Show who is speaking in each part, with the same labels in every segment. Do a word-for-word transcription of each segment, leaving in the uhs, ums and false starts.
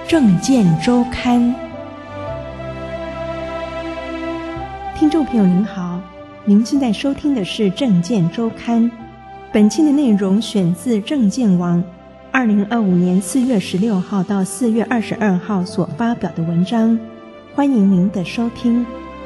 Speaker 1: 政见周刊。听众朋友您好，您现在收听的是政见周刊。本期的内容选自政见网二零二五年四月十六号到四月二十二号所发表的文章，欢迎您的收听。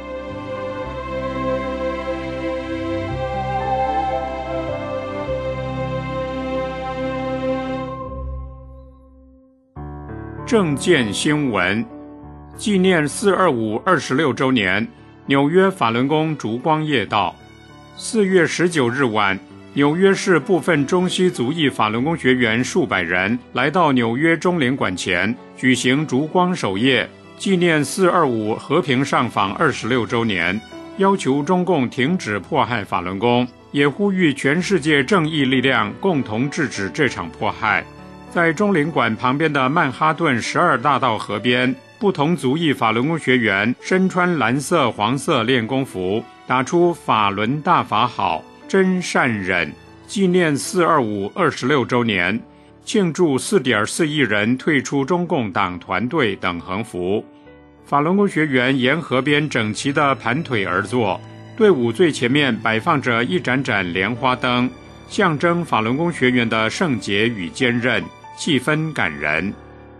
Speaker 2: 政见新闻，纪念四二五二十六周年，纽约法轮功烛光夜到。四月十九日晚，纽约市部分中西族裔法轮功学员数百人来到纽约中领馆前举行烛光守夜，纪念四二五和平上访二十六周年，要求中共停止迫害法轮功，也呼吁全世界正义力量共同制止这场迫害。在中领馆旁边的曼哈顿十二大道河边，不同族裔法轮功学员身穿蓝色、黄色练功服，打出法轮大法好，真善忍，纪念四二五二十六周年，庆祝四点四亿人退出中共党团队等横幅。法轮功学员沿河边整齐地盘腿而坐，队伍最前面摆放着一盏盏莲花灯，象征法轮功学员的圣洁与坚韧，气氛感人。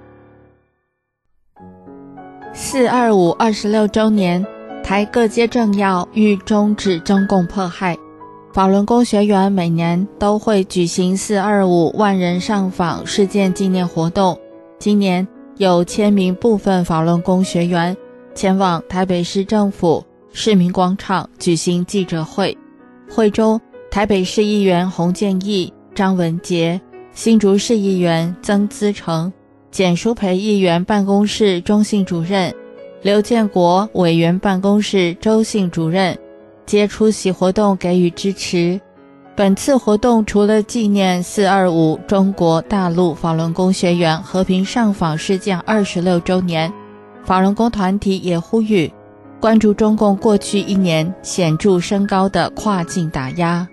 Speaker 3: 四二五二十六周年，台各界政要欲终止中共迫害。法轮功学员每年都会举行四二五万人上访事件纪念活动，今年有千名部分法轮功学员前往台北市政府市民广场举行记者会。会中，台北市议员洪建义、张文杰，新竹市议员曾资成，简舒培议员办公室中信主任，刘建国委员办公室周信主任皆出席活动给予支持。本次活动除了纪念四二五中国大陆法轮功学员和平上访事件二十六周年，法轮功团体也呼吁关注中共过去一年显著升高的跨境打压。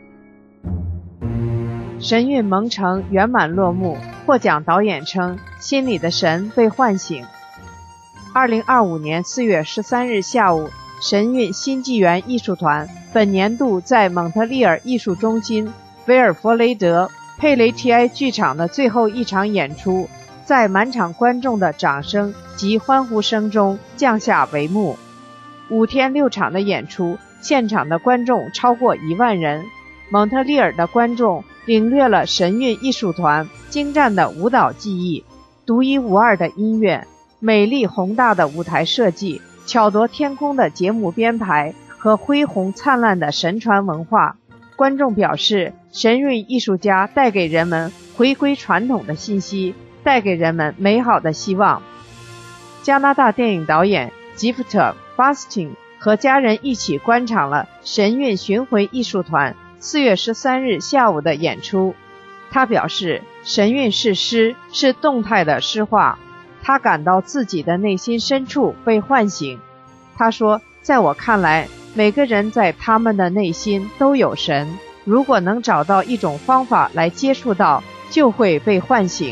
Speaker 4: 神韵蒙城圆满落幕，获奖导演称心里的神被唤醒。二零二五年四月十三日下午，神韵新纪元艺术团本年度在蒙特利尔艺术中心维尔弗雷德佩雷提埃剧场的最后一场演出，在满场观众的掌声及欢呼声中降下帷幕。五天六场的演出，现场的观众超过一万人。蒙特利尔的观众领略了神韵艺术团精湛的舞蹈技艺、独一无二的音乐、美丽宏大的舞台设计、巧夺天工的节目编排和恢宏灿烂的神传文化。观众表示，神韵艺术家带给人们回归传统的信息，带给人们美好的希望。加拿大电影导演吉夫特·巴斯汀和家人一起观赏了神韵巡回艺术团四月十三日下午的演出。他表示，神韵是诗，是动态的诗画。他感到自己的内心深处被唤醒。他说，在我看来，每个人在他们的内心都有神，如果能找到一种方法来接触到，就会被唤醒。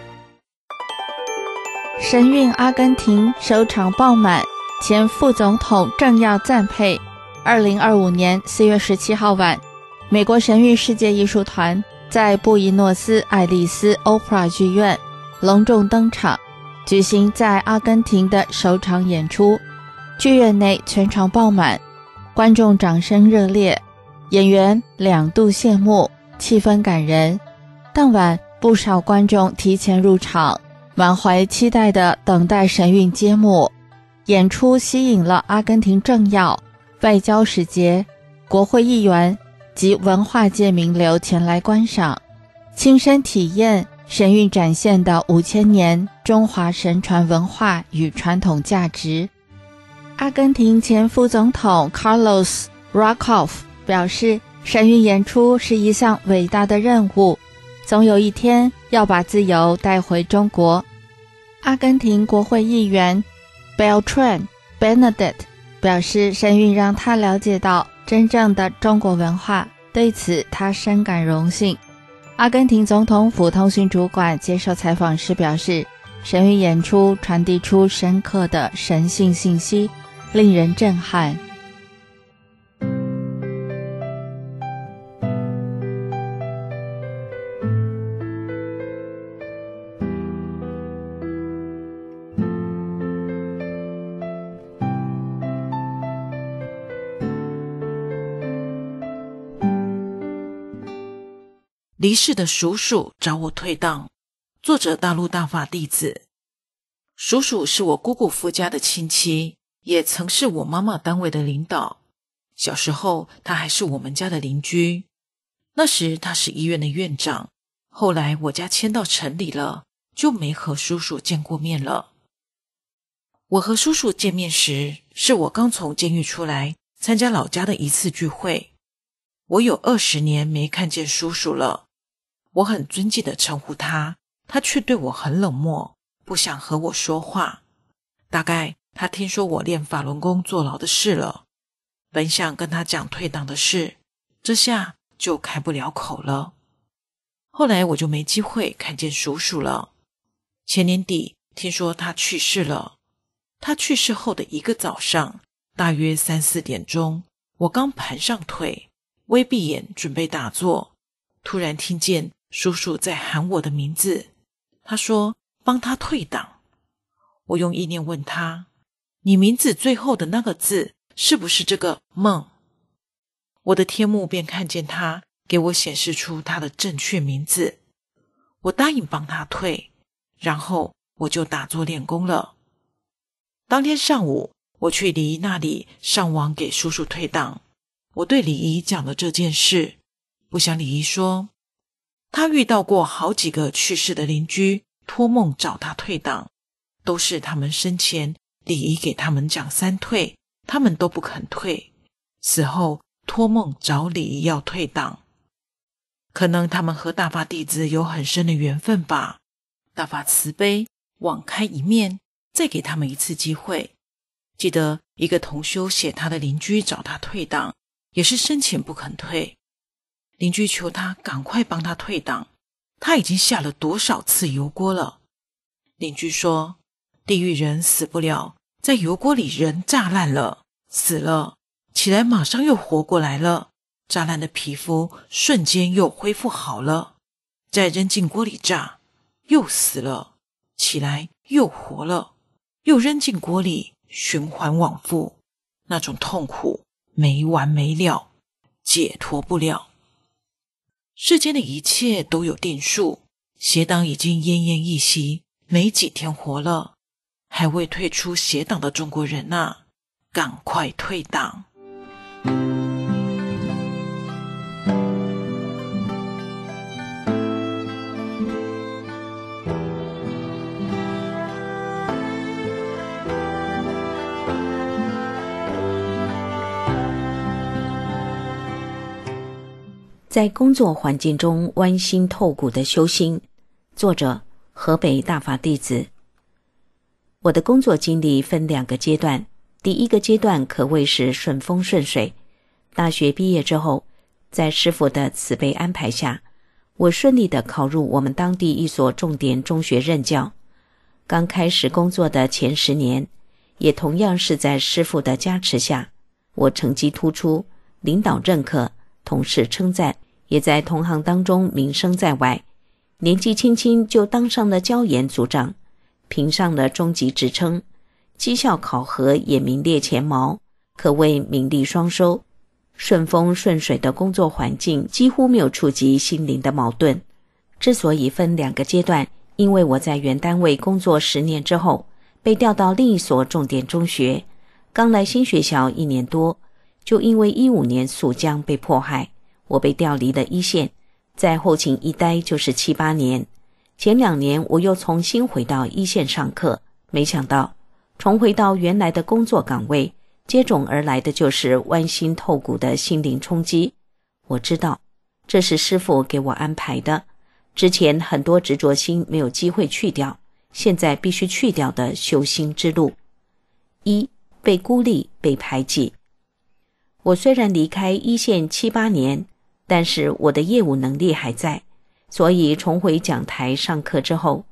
Speaker 3: 神韵阿根廷首场爆满，前副总统政要赞佩。二零二五年四月十七号晚，美国神韵世界艺术团在布宜诺斯艾利斯 Opera 剧院隆重登场，举行在阿根廷的首场演出。剧院内全场爆满，观众掌声热烈，演员两度谢幕，气氛感人。当晚不少观众提前入场，满怀期待地等待神韵揭幕。演出吸引了阿根廷政要、外交使节、国会议员及文化界名流前来观赏，亲身体验神韵展现的五千年中华神传文化与传统价值。阿根廷前副总统 Carlos Rakoff 表示，神韵演出是一项伟大的任务，总有一天要把自由带回中国。阿根廷国会议员 Beltran Benedict 表示，神韵让他了解到真正的中国文化，对此他深感荣幸。阿根廷总统府通讯主管接受采访时表示， 神谕演出传递出深刻的神性信息，令人震撼。
Speaker 5: 离世的叔叔找我退档，作者大陆大法弟子。叔叔是我姑姑夫家的亲戚，也曾是我妈妈单位的领导。小时候他还是我们家的邻居，那时他是医院的院长，后来我家迁到城里了，就没和叔叔见过面了。我和叔叔见面时，是我刚从监狱出来参加老家的一次聚会。我有二十年没看见叔叔了，我很尊敬地称呼他，他却对我很冷漠，不想和我说话。大概他听说我练法轮功坐牢的事了，本想跟他讲退档的事，这下就开不了口了。后来我就没机会看见叔叔了。前年底听说他去世了。他去世后的一个早上，大约三四点钟，我刚盘上腿，微闭眼准备打坐，突然听见叔叔在喊我的名字。他说帮他退档。我用意念问他，你名字最后的那个字是不是这个梦？我的天目便看见他给我显示出他的正确名字。我答应帮他退，然后我就打坐练功了。当天上午，我去李姨那里上网给叔叔退档。我对李姨讲了这件事，不想李姨说，她遇到过好几个去世的邻居托梦找她退档，都是他们生前李姨给他们讲三退，他们都不肯退，死后托梦找李姨要退档。可能他们和大法弟子有很深的缘分吧，大法慈悲，网开一面，再给他们一次机会。记得一个同修写他的邻居找他退档，也是生前不肯退，邻居求他赶快帮他退档，他已经下了多少次油锅了。邻居说，地狱人死不了，在油锅里人炸烂了，死了，起来马上又活过来了，炸烂的皮肤瞬间又恢复好了，再扔进锅里炸，又死了，起来又活了，又扔进锅里，循环往复，那种痛苦没完没了，解脱不了。世间的一切都有定数，邪党已经奄奄一息，没几天活了，还未退出邪党的中国人啊，赶快退党。
Speaker 6: 在工作环境中剜心透骨的修心，作者河北大法弟子。我的工作经历分两个阶段，第一个阶段可谓是顺风顺水。大学毕业之后，在师父的慈悲安排下，我顺利地考入我们当地一所重点中学任教。刚开始工作的前十年，也同样是在师父的加持下，我成绩突出，领导认可，同事称赞，也在同行当中名声在外，年纪轻轻就当上了教研组长，评上了中级职称，绩效考核也名列前茅，可谓名利双收。顺风顺水的工作环境几乎没有触及心灵的矛盾。之所以分两个阶段，因为我在原单位工作十年之后，被调到另一所重点中学，刚来新学校一年多，就因为一五年肃江被迫害，我被调离了一线，在后勤一待就是七八年。前两年我又重新回到一线上课，没想到重回到原来的工作岗位，接踵而来的就是剜心透骨的心灵冲击。我知道这是师父给我安排的，之前很多执着心没有机会去掉，现在必须去掉的修心之路。一、被孤立，被排挤。我虽然离开一线七八年，但是我的业务能力还在，所以重回讲台上课之后，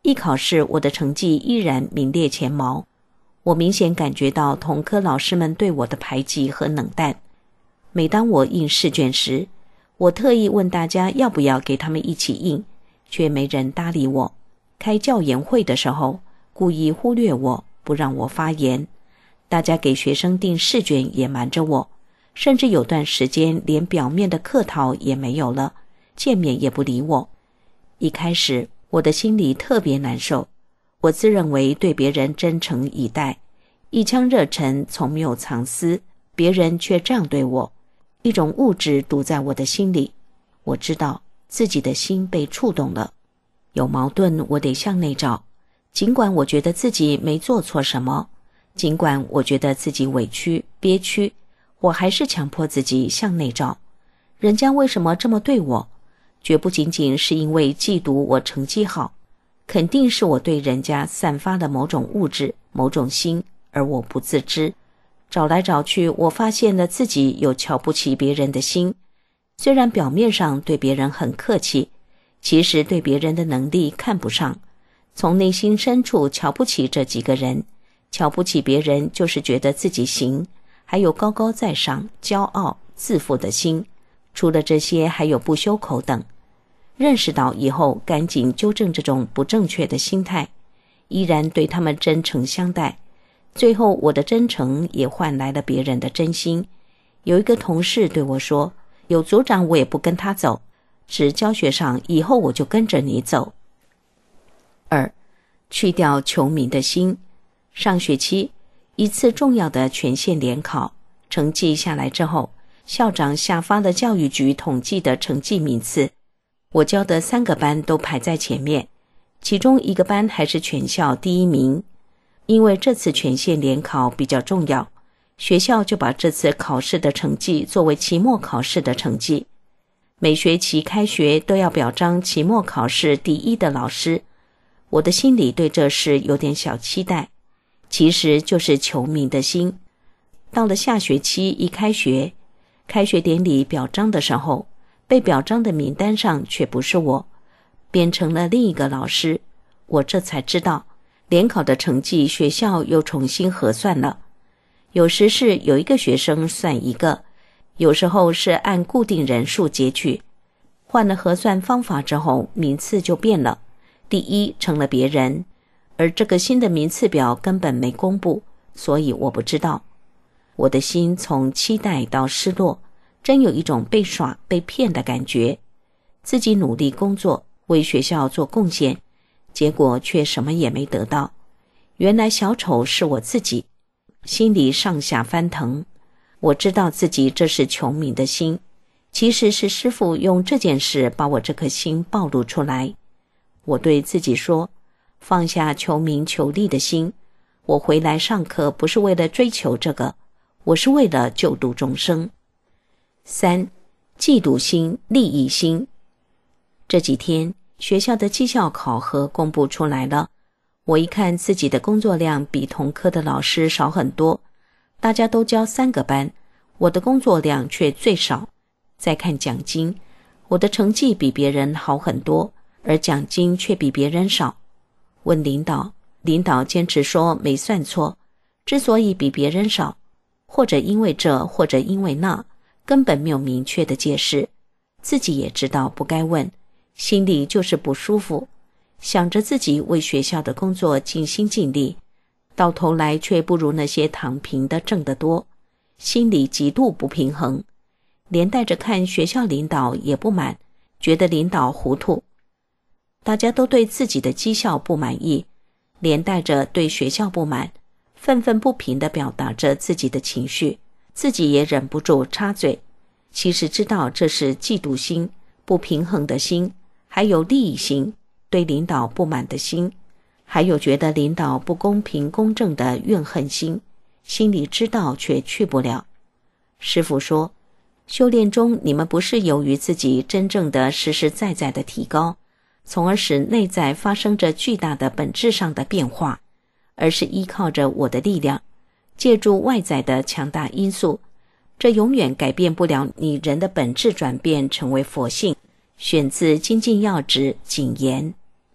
Speaker 6: 一考试，我的成绩依然名列前茅。我明显感觉到同科老师们对我的排挤和冷淡。每当我印试卷时，我特意问大家要不要给他们一起印，却没人搭理我。开教研会的时候，故意忽略我，不让我发言。大家给学生订试卷也瞒着我，甚至有段时间连表面的客套也没有了，见面也不理我。一开始我的心里特别难受，我自认为对别人真诚以待，一腔热忱从没有藏私，别人却这样对我，一种物质堵在我的心里。我知道自己的心被触动了，有矛盾我得向内找，尽管我觉得自己没做错什么，尽管我觉得自己委屈憋屈，我还是强迫自己向内找。人家为什么这么对我？绝不仅仅是因为嫉妒我成绩好，肯定是我对人家散发了某种物质某种心，而我不自知。找来找去，我发现了自己有瞧不起别人的心，虽然表面上对别人很客气，其实对别人的能力看不上，从内心深处瞧不起这几个人。瞧不起别人就是觉得自己行，还有高高在上、骄傲、自负的心。除了这些，还有不修口等。认识到以后，赶紧纠正这种不正确的心态，依然对他们真诚相待。最后，我的真诚也换来了别人的真心。有一个同事对我说，有组长我也不跟他走，只教学上以后我就跟着你走。二，去掉求名的心。上学期一次重要的全县联考，成绩下来之后，校长下发了教育局统计的成绩名次，我教的三个班都排在前面，其中一个班还是全校第一名。因为这次全县联考比较重要，学校就把这次考试的成绩作为期末考试的成绩。每学期开学都要表彰期末考试第一的老师，我的心里对这事有点小期待，其实就是求名的心。到了下学期一开学，开学典礼表彰的时候，被表彰的名单上却不是我，变成了另一个老师。我这才知道，联考的成绩学校又重新核算了。有时是有一个学生算一个，有时候是按固定人数截取。换了核算方法之后，名次就变了，第一成了别人，而这个新的名次表根本没公布，所以我不知道。我的心从期待到失落，真有一种被耍被骗的感觉。自己努力工作，为学校做贡献，结果却什么也没得到。原来小丑是我自己，心里上下翻腾。我知道自己这是求名的心，其实是师父用这件事把我这颗心暴露出来。我对自己说，放下求名求利的心，我回来上课不是为了追求这个，我是为了救度众生。三，嫉妒心、利益心。这几天学校的绩效考核公布出来了，我一看自己的工作量比同科的老师少很多，大家都教三个班，我的工作量却最少。再看奖金，我的成绩比别人好很多，而奖金却比别人少。问领导，领导坚持说没算错，之所以比别人少，或者因为这，或者因为那，根本没有明确的解释。自己也知道不该问，心里就是不舒服，想着自己为学校的工作尽心尽力，到头来却不如那些躺平的挣得多，心里极度不平衡，连带着看学校领导也不满，觉得领导糊涂。大家都对自己的绩效不满意，连带着对学校不满，愤愤不平地表达着自己的情绪，自己也忍不住插嘴。其实知道这是嫉妒心、不平衡的心，还有利益心、对领导不满的心，还有觉得领导不公平公正的怨恨心，心里知道却去不了。师父说，修炼中你们不是由于自己真正的实实在在的提高，从而使内在发生着巨大的本质上的变化，而是依靠着我的力量，借助外在的强大因素，这永远改变不了你人的本质转变成为佛性。选自精进要旨谨言。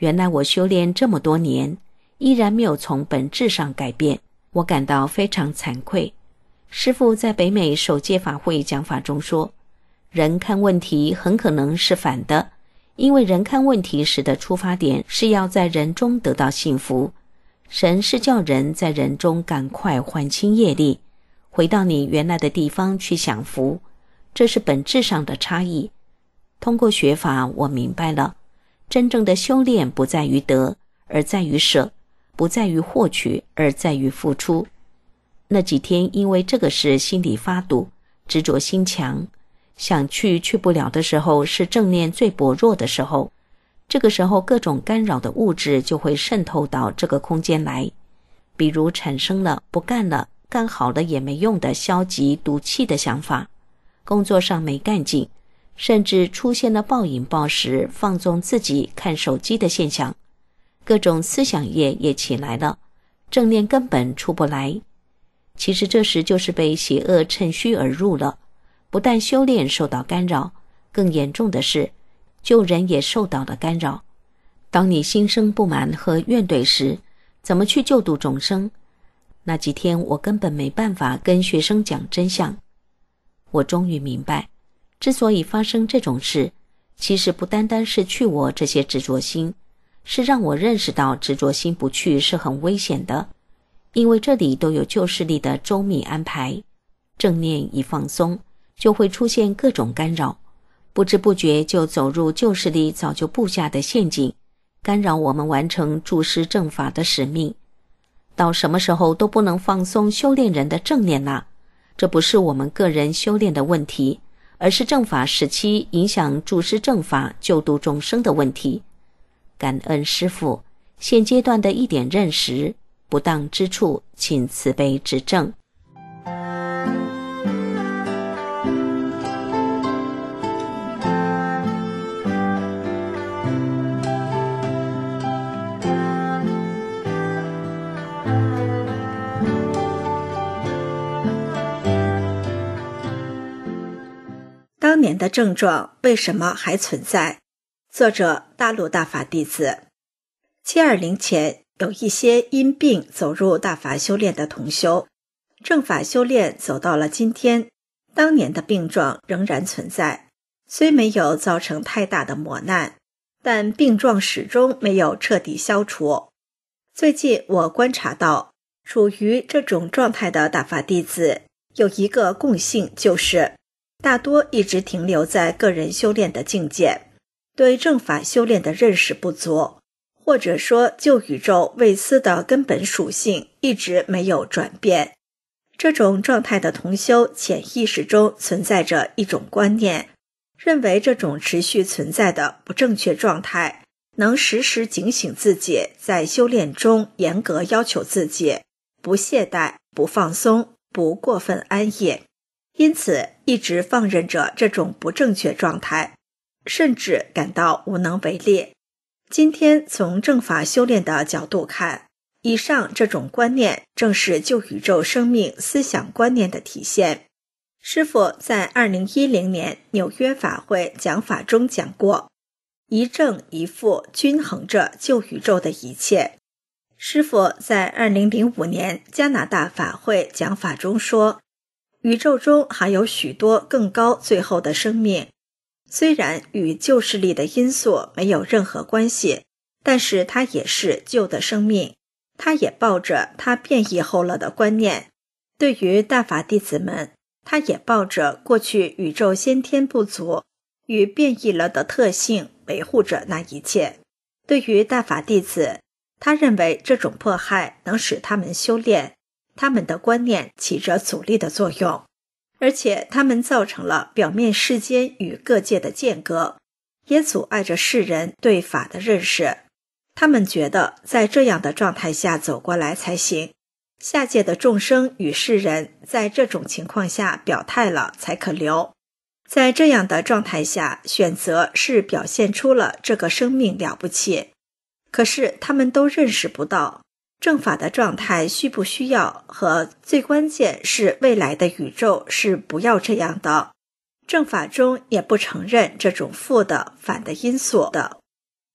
Speaker 6: 原来我修炼这么多年，依然没有从本质上改变，我感到非常惭愧。师父在北美首届法会讲法中说，人看问题很可能是反的，因为人看问题时的出发点是要在人中得到幸福，神是叫人在人中赶快还清业力，回到你原来的地方去享福，这是本质上的差异。通过学法，我明白了，真正的修炼不在于得，而在于舍，不在于获取，而在于付出。那几天因为这个事心里发堵，执着心强，想去去不了的时候，是正念最薄弱的时候。这个时候各种干扰的物质就会渗透到这个空间来，比如产生了不干了，干好了也没用的消极赌气的想法，工作上没干劲，甚至出现了暴饮暴食、放纵自己看手机的现象，各种思想业也起来了，正念根本出不来。其实这时就是被邪恶趁虚而入了，不但修炼受到干扰，更严重的是救人也受到了干扰。当你心生不满和怨怼时，怎么去救度众生？那几天我根本没办法跟学生讲真相。我终于明白，之所以发生这种事，其实不单单是去我这些执着心，是让我认识到执着心不去是很危险的，因为这里都有救世力的周密安排，正念一放松，就会出现各种干扰，不知不觉就走入救世力早就布下的陷阱，干扰我们完成注释正法的使命。到什么时候都不能放松修炼人的正念啊，这不是我们个人修炼的问题，而是正法时期影响注释正法救度众生的问题。感恩师父现阶段的一点认识，不当之处请慈悲指正。
Speaker 7: 当年的症状为什么还存在？作者大陆大法弟子。七二零前有一些因病走入大法修炼的同修，正法修炼走到了今天，当年的病状仍然存在，虽没有造成太大的磨难，但病状始终没有彻底消除。最近我观察到，处于这种状态的大法弟子有一个共性，就是大多一直停留在个人修炼的境界，对正法修炼的认识不足，或者说救宇宙为思的根本属性一直没有转变。这种状态的同修潜意识中存在着一种观念，认为这种持续存在的不正确状态能时时警醒自己，在修炼中严格要求自己，不懈怠，不放松，不过分安逸，因此一直放任着这种不正确状态，甚至感到无能为力。今天从正法修炼的角度看，以上这种观念正是救宇宙生命思想观念的体现。师父在二零一零年纽约法会讲法中讲过，一正一负均衡着救宇宙的一切。师父在二零零五年加拿大法会讲法中说，宇宙中还有许多更高最后的生命，虽然与救世力的因素没有任何关系，但是它也是旧的生命，它也抱着它变异后了的观念。对于大法弟子们，它也抱着过去宇宙先天不足与变异了的特性，维护着那一切。对于大法弟子，他认为这种迫害能使他们修炼，他们的观念起着阻力的作用，而且他们造成了表面世间与各界的间隔，也阻碍着世人对法的认识。他们觉得在这样的状态下走过来才行，下界的众生与世人在这种情况下表态了才可留。在这样的状态下，选择是表现出了这个生命了不起，可是他们都认识不到正法的状态需不需要，和最关键是未来的宇宙是不要这样的。正法中也不承认这种负的反的因素的，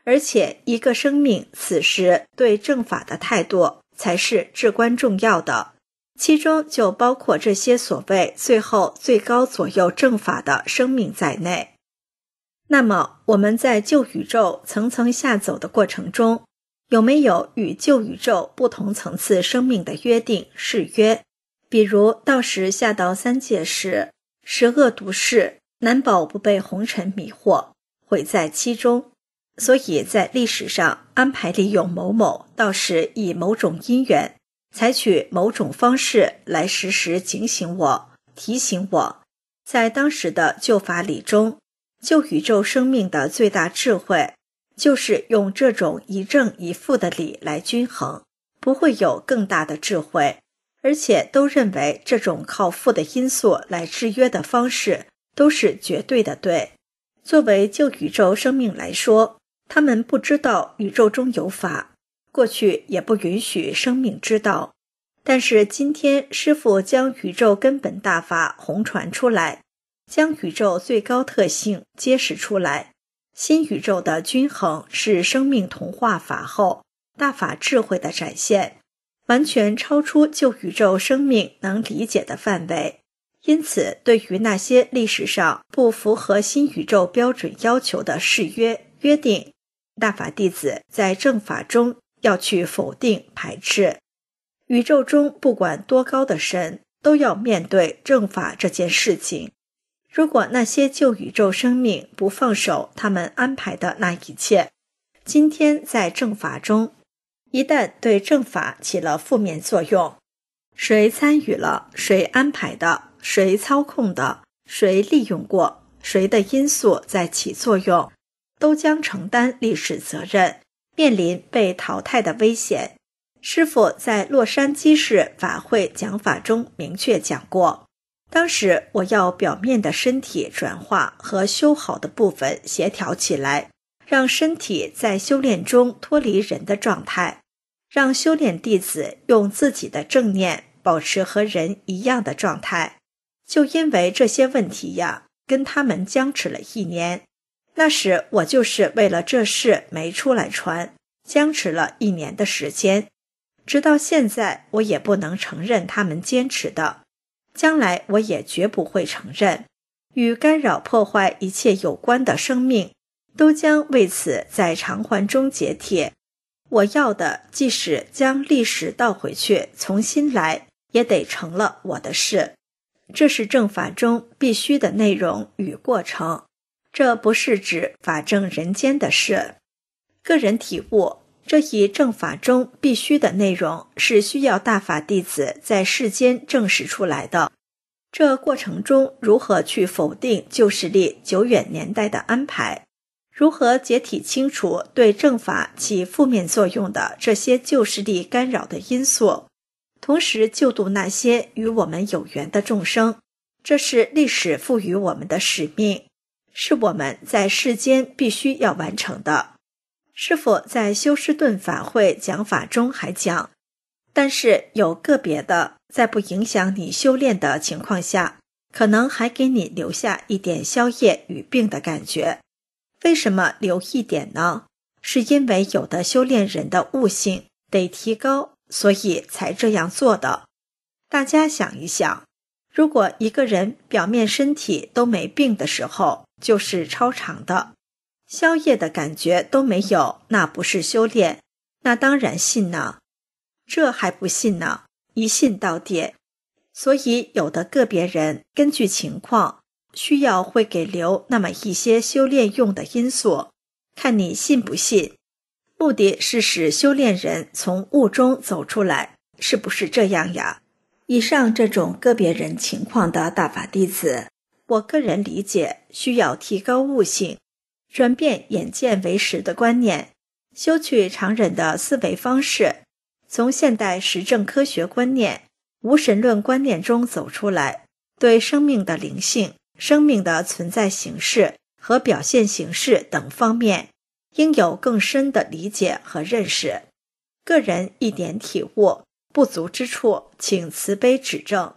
Speaker 7: 而且一个生命此时对正法的态度才是至关重要的，其中就包括这些所谓最后最高左右正法的生命在内。那么我们在旧宇宙层层下走的过程中，有没有与旧宇宙不同层次生命的约定誓约？比如到时下到三界时，十恶毒世难保不被红尘迷惑，毁在其中。所以在历史上安排利用某某到时以某种因缘，采取某种方式来时时警醒我，提醒我。在当时的旧法理中，旧宇宙生命的最大智慧就是用这种一正一负的理来均衡，不会有更大的智慧，而且都认为这种靠负的因素来制约的方式都是绝对的对。作为旧宇宙生命来说，他们不知道宇宙中有法，过去也不允许生命知道。但是今天师父将宇宙根本大法弘传出来，将宇宙最高特性揭示出来，新宇宙的均衡是生命同化法后大法智慧的展现，完全超出旧宇宙生命能理解的范围。因此对于那些历史上不符合新宇宙标准要求的誓约约定，大法弟子在正法中要去否定排斥。宇宙中不管多高的神都要面对正法这件事情。如果那些旧宇宙生命不放手他们安排的那一切，今天在正法中一旦对正法起了负面作用，谁参与了，谁安排的，谁操控的，谁利用过，谁的因素在起作用，都将承担历史责任，面临被淘汰的危险。师父在洛杉矶市法会讲法中明确讲过，当时我要表面的身体转化和修好的部分协调起来，让身体在修炼中脱离人的状态，让修炼弟子用自己的正念保持和人一样的状态。就因为这些问题呀，跟他们僵持了一年。那时我就是为了这事没出来传，僵持了一年的时间。直到现在我也不能承认他们坚持的，将来我也绝不会承认。与干扰破坏一切有关的生命都将为此在偿还中解体。我要的即使将历史倒回去重新来，也得成了我的事。这是正法中必须的内容与过程，这不是指法正人间的事。个人体悟，这一正法中必须的内容是需要大法弟子在世间证实出来的。这过程中如何去否定旧势力久远年代的安排，如何解体清楚对正法起负面作用的这些旧势力干扰的因素，同时救度那些与我们有缘的众生，这是历史赋予我们的使命，是我们在世间必须要完成的。师父在休斯顿法会讲法中还讲，但是有个别的在不影响你修炼的情况下，可能还给你留下一点消业与病的感觉。为什么留一点呢？是因为有的修炼人的悟性得提高，所以才这样做的。大家想一想，如果一个人表面身体都没病的时候，就是超常的，消业的感觉都没有，那不是修炼，那当然信呢。这还不信呢，一信到底。所以有的个别人根据情况需要会给留那么一些修炼用的因素，看你信不信。目的是使修炼人从悟中走出来，是不是这样呀？以上这种个别人情况的大法弟子，我个人理解需要提高悟性，转变眼见为实的观念，修去常人的思维方式，从现代实证科学观念、无神论观念中走出来，对生命的灵性、生命的存在形式和表现形式等方面应有更深的理解和认识。个人一点体悟，不足之处请慈悲指正。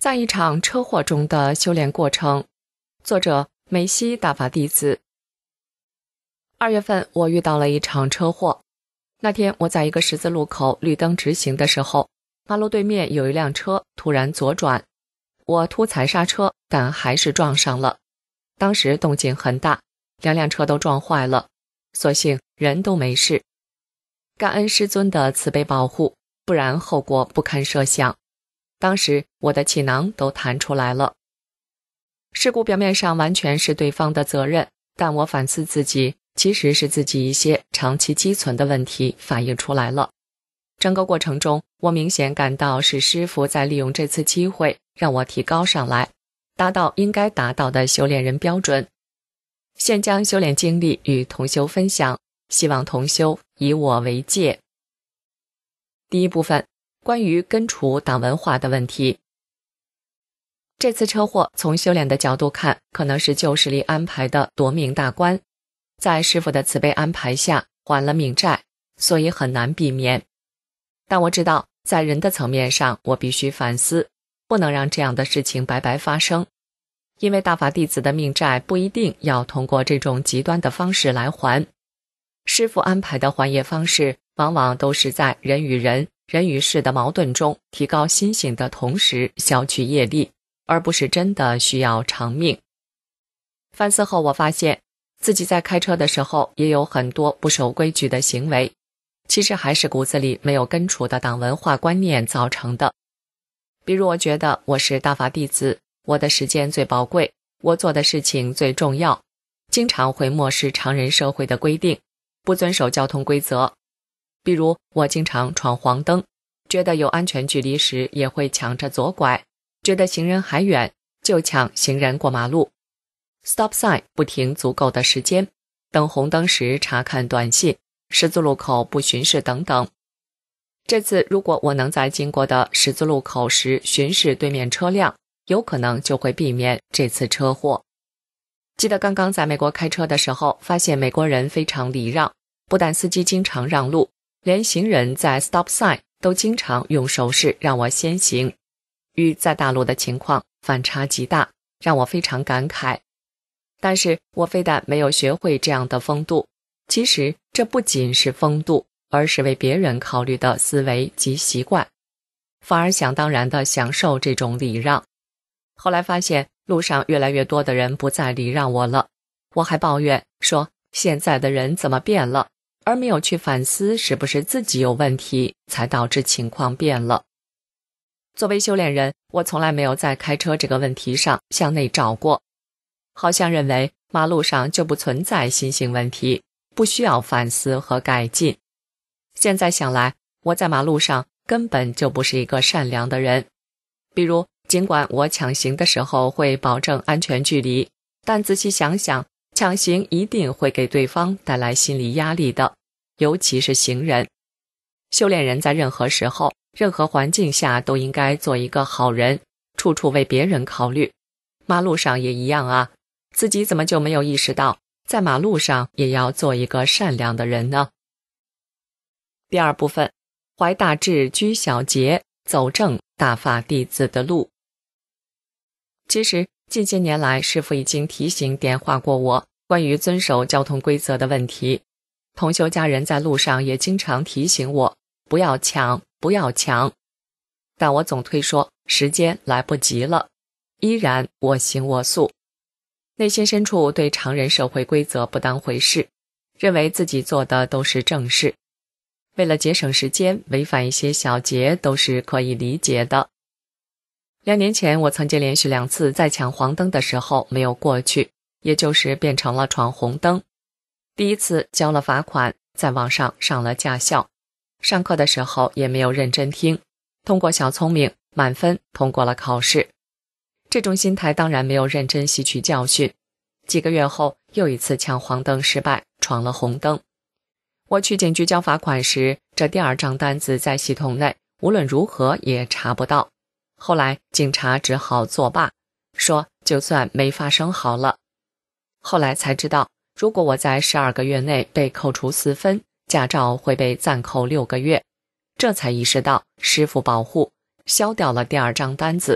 Speaker 8: 在一场车祸中的修炼过程，作者梅西大法弟子。二月份我遇到了一场车祸，那天我在一个十字路口绿灯直行的时候，马路对面有一辆车突然左转，我突踩刹车，但还是撞上了。当时动静很大，两辆车都撞坏了，所幸人都没事。感恩师尊的慈悲保护，不然后果不堪设想。当时我的气囊都弹出来了。事故表面上完全是对方的责任，但我反思自己，其实是自己一些长期积存的问题反映出来了。整个过程中，我明显感到是师父在利用这次机会让我提高上来，达到应该达到的修炼人标准。现将修炼经历与同修分享，希望同修以我为戒。第一部分，关于根除党文化的问题。这次车祸从修炼的角度看，可能是旧势力安排的夺命大关，在师父的慈悲安排下还了命债，所以很难避免。但我知道，在人的层面上，我必须反思，不能让这样的事情白白发生。因为大法弟子的命债不一定要通过这种极端的方式来还，师父安排的还业方式往往都是在人与人、人与事的矛盾中提高心性的同时消去业力，而不是真的需要偿命。反思后，我发现自己在开车的时候也有很多不守规矩的行为，其实还是骨子里没有根除的党文化观念造成的。比如我觉得我是大法弟子，我的时间最宝贵，我做的事情最重要，经常会漠视常人社会的规定，不遵守交通规则。比如我经常闯黄灯，觉得有安全距离时也会抢着左拐，觉得行人还远就抢行人过马路， Stop sign 不停足够的时间，等红灯时查看短信，十字路口不巡视等等。这次如果我能在经过的十字路口时巡视对面车辆，有可能就会避免这次车祸。记得刚刚在美国开车的时候，发现美国人非常礼让，不但司机经常让路，连行人在 stop sign 都经常用手势让我先行，与在大陆的情况反差极大，让我非常感慨。但是我非但没有学会这样的风度，其实这不仅是风度，而是为别人考虑的思维及习惯，反而想当然地享受这种礼让。后来发现路上越来越多的人不再礼让我了，我还抱怨说现在的人怎么变了，而没有去反思是不是自己有问题才导致情况变了。作为修炼人，我从来没有在开车这个问题上向内找过，好像认为马路上就不存在心性问题，不需要反思和改进。现在想来，我在马路上根本就不是一个善良的人。比如尽管我抢行的时候会保证安全距离，但仔细想想，抢行一定会给对方带来心理压力的，尤其是行人。修炼人在任何时候、任何环境下都应该做一个好人，处处为别人考虑。马路上也一样啊，自己怎么就没有意识到，在马路上也要做一个善良的人呢？第二部分，怀大志居小节，走正大法弟子的路。其实近些年来，师父已经提醒点化过我关于遵守交通规则的问题，同修家人在路上也经常提醒我不要抢不要抢，但我总推说时间来不及了，依然我行我素，内心深处对常人社会规则不当回事，认为自己做的都是正事，为了节省时间，违反一些小节都是可以理解的。两年前我曾经连续两次在抢黄灯的时候没有过去，也就是变成了闯红灯。第一次交了罚款，在网上上了驾校，上课的时候也没有认真听，通过小聪明满分通过了考试。这种心态当然没有认真吸取教训，几个月后又一次抢黄灯失败，闯了红灯。我去警局交罚款时，这第二张单子在系统内无论如何也查不到，后来警察只好作罢，说就算没发生好了。后来才知道，如果我在十二个月内被扣除四分，驾照会被暂扣六个月，这才意识到师父保护，消掉了第二张单子，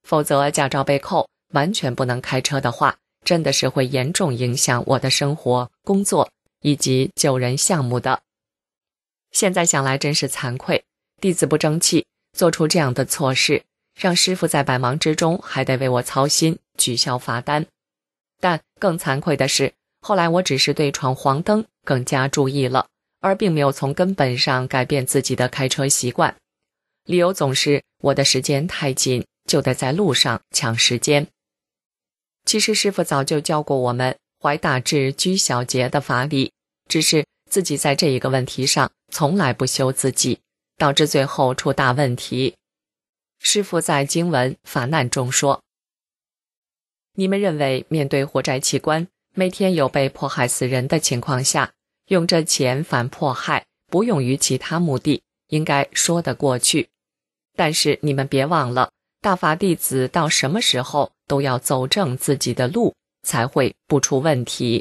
Speaker 8: 否则驾照被扣，完全不能开车的话，真的是会严重影响我的生活、工作以及救人项目的。现在想来真是惭愧，弟子不争气，做出这样的错事，让师父在百忙之中还得为我操心，取消罚单。但更惭愧的是，后来我只是对闯黄灯更加注意了，而并没有从根本上改变自己的开车习惯。理由总是我的时间太紧，就得在路上抢时间。其实师父早就教过我们怀大志居小节的法理，只是自己在这一个问题上从来不修自己，导致最后出大问题。师父在经文法难中说，你们认为面对活摘器官，每天有被迫害死人的情况下，用这钱反迫害，不用于其他目的，应该说得过去。但是你们别忘了，大法弟子到什么时候都要走正自己的路，才会不出问题。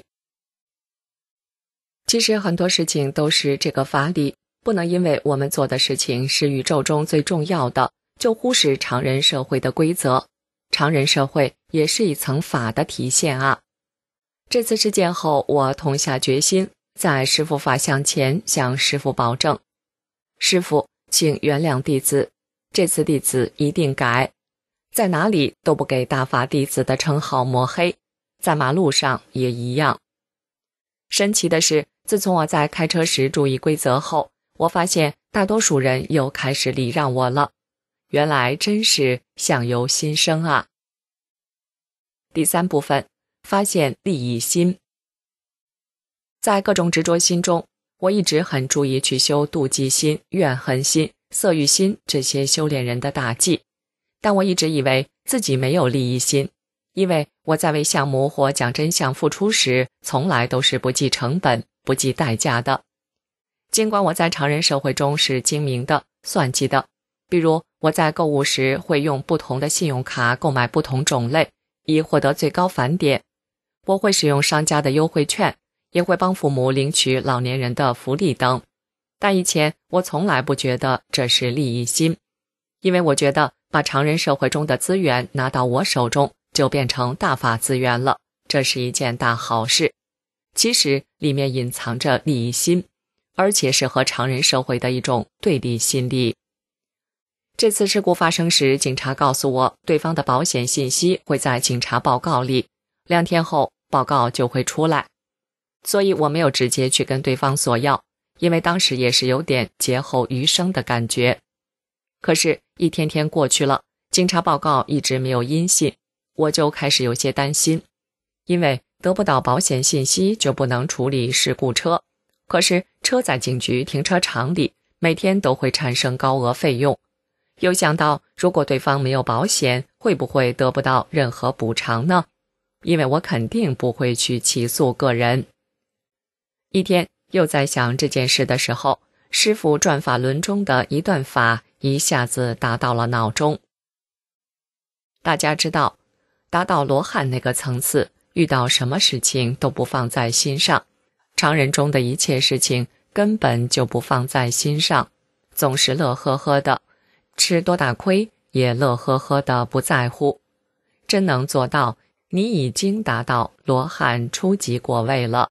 Speaker 8: 其实很多事情都是这个法理，不能因为我们做的事情是宇宙中最重要的，就忽视常人社会的规则。常人社会也是一层法的体现啊。这次事件后，我痛下决心，在师父法像前向师父保证，师父请原谅弟子，这次弟子一定改，在哪里都不给大法弟子的称号抹黑，在马路上也一样。神奇的是，自从我在开车时注意规则后，我发现大多数人又开始礼让我了，原来真是相由心生啊。第三部分，发现利益心。在各种执着心中，我一直很注意去修妒忌心、怨恨心、色欲心这些修炼人的大忌，但我一直以为自己没有利益心，因为我在为项目或讲真相付出时，从来都是不计成本、不计代价的。尽管我在常人社会中是精明的、算计的，比如我在购物时会用不同的信用卡购买不同种类，以获得最高返点。我会使用商家的优惠券，也会帮父母领取老年人的福利等。但以前我从来不觉得这是利益心，因为我觉得把常人社会中的资源拿到我手中，就变成大法资源了，这是一件大好事。其实里面隐藏着利益心，而且是和常人社会的一种对立心理。这次事故发生时，警察告诉我，对方的保险信息会在警察报告里，两天后报告就会出来。所以我没有直接去跟对方索要，因为当时也是有点劫后余生的感觉。可是一天天过去了，警察报告一直没有音信，我就开始有些担心，因为得不到保险信息就不能处理事故车，可是车在警局停车场里，每天都会产生高额费用。又想到如果对方没有保险，会不会得不到任何补偿呢？因为我肯定不会去起诉个人。一天又在想这件事的时候，师父转法轮中的一段法一下子打到了脑中。大家知道，达到罗汉那个层次，遇到什么事情都不放在心上，常人中的一切事情根本就不放在心上，总是乐呵呵的，吃多大亏也乐呵呵的不在乎。真能做到，你已经达到罗汉初级果位了。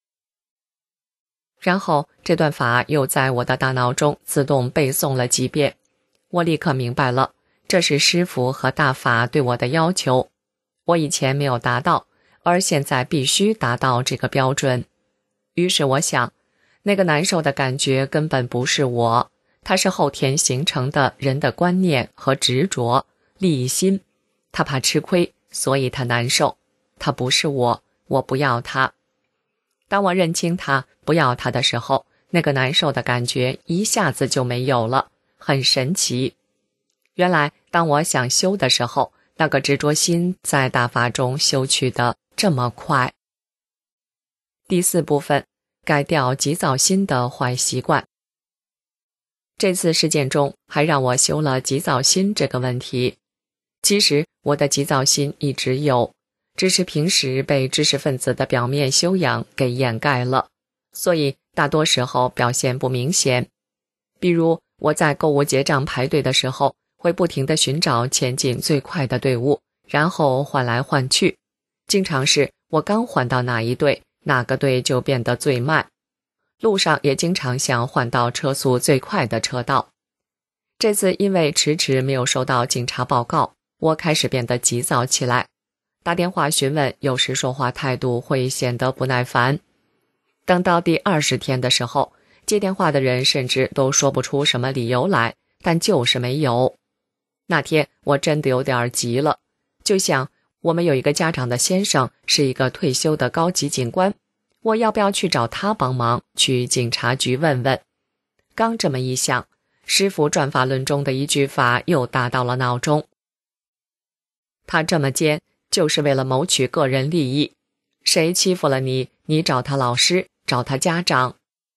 Speaker 8: 然后这段法又在我的大脑中自动背诵了几遍，我立刻明白了，这是师父和大法对我的要求，我以前没有达到，而现在必须达到这个标准。于是我想，那个难受的感觉根本不是我，它是后天形成的人的观念和执着、利益心。他怕吃亏，所以他难受。他不是我，我不要他。当我认清他，不要他的时候，那个难受的感觉一下子就没有了，很神奇。原来当我想修的时候，那个执着心在大法中修去的这么快。第四部分，改掉急躁心的坏习惯。这次事件中还让我修了急躁心这个问题。其实我的急躁心一直有，只是平时被知识分子的表面修养给掩盖了，所以大多时候表现不明显。比如我在购物结账排队的时候，会会不停地寻找前进最快的队伍，然后换来换去。经常是我刚换到哪一队，哪个队就变得最慢。路上也经常想换到车速最快的车道。这次因为迟迟没有收到警察报告，我开始变得急躁起来。打电话询问，有时说话态度会显得不耐烦。等到第二十天的时候，接电话的人甚至都说不出什么理由来，但就是没有。那天我真的有点急了，就想我们有一个家长的先生是一个退休的高级警官，我要不要去找他帮忙，去警察局问问。刚这么一想，师傅转法轮中的一句法又打到了脑中。他这么奸，就是为了谋取个人利益。谁欺负了你，你找他老师，找他家长。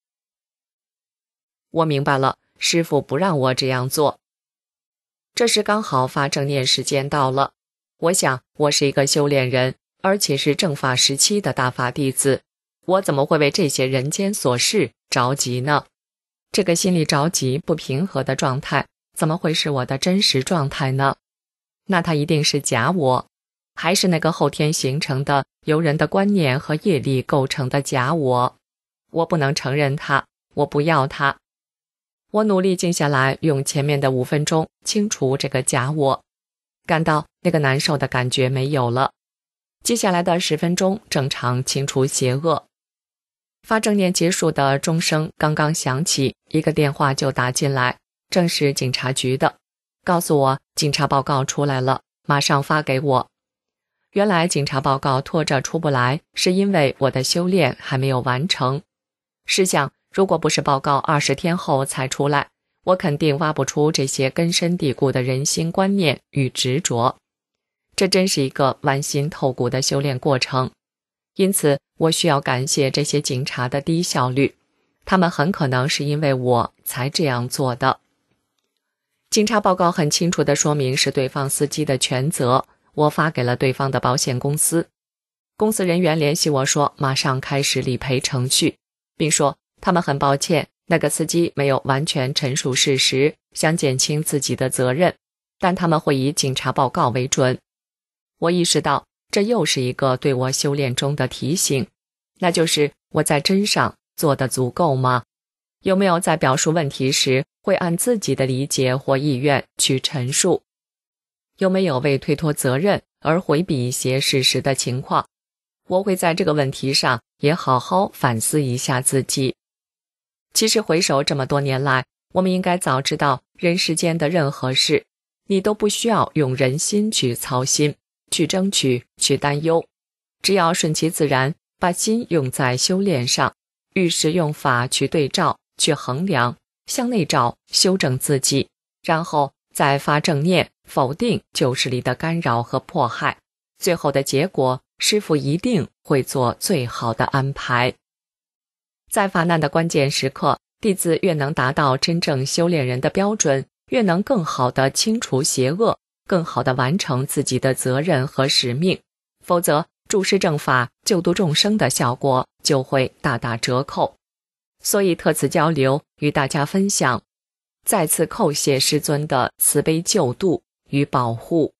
Speaker 8: 我明白了，师父不让我这样做。这时刚好发正念时间到了，我想我是一个修炼人，而且是正法时期的大法弟子，我怎么会为这些人间琐事着急呢？这个心里着急不平和的状态，怎么会是我的真实状态呢？那它一定是假我，还是那个后天形成的由人的观念和业力构成的假我。我不能承认它，我不要它。我努力静下来，用前面的五分钟清除这个假我，感到那个难受的感觉没有了。接下来的十分钟正常清除邪恶。发正念结束的钟声刚刚响起，一个电话就打进来，正是警察局的，告诉我警察报告出来了，马上发给我。原来警察报告拖着出不来，是因为我的修炼还没有完成。试想，如果不是报告二十天后才出来，我肯定挖不出这些根深蒂固的人心观念与执着。这真是一个剜心透骨的修炼过程。因此，我需要感谢这些警察的低效率，他们很可能是因为我才这样做的。警察报告很清楚地说明是对方司机的全责，我发给了对方的保险公司。公司人员联系我说，马上开始理赔程序，并说他们很抱歉，那个司机没有完全陈述事实，想减轻自己的责任，但他们会以警察报告为准。我意识到，这又是一个对我修炼中的提醒，那就是我在真上做得足够吗？有没有在表述问题时会按自己的理解或意愿去陈述？有没有为推脱责任而回避一些事实的情况？我会在这个问题上也好好反思一下自己。其实回首这么多年来，我们应该早知道，人世间的任何事，你都不需要用人心去操心，去争取，去担忧。只要顺其自然，把心用在修炼上，遇事用法去对照，去衡量，向内照，修正自己，然后再发正念，否定旧势力的干扰和迫害。最后的结果，师父一定会做最好的安排。在法难的关键时刻，弟子越能达到真正修炼人的标准，越能更好地清除邪恶，更好地完成自己的责任和使命。否则，注释正法、救度众生的效果就会大打折扣。所以特此交流，与大家分享，再次叩谢师尊的慈悲救度与保护。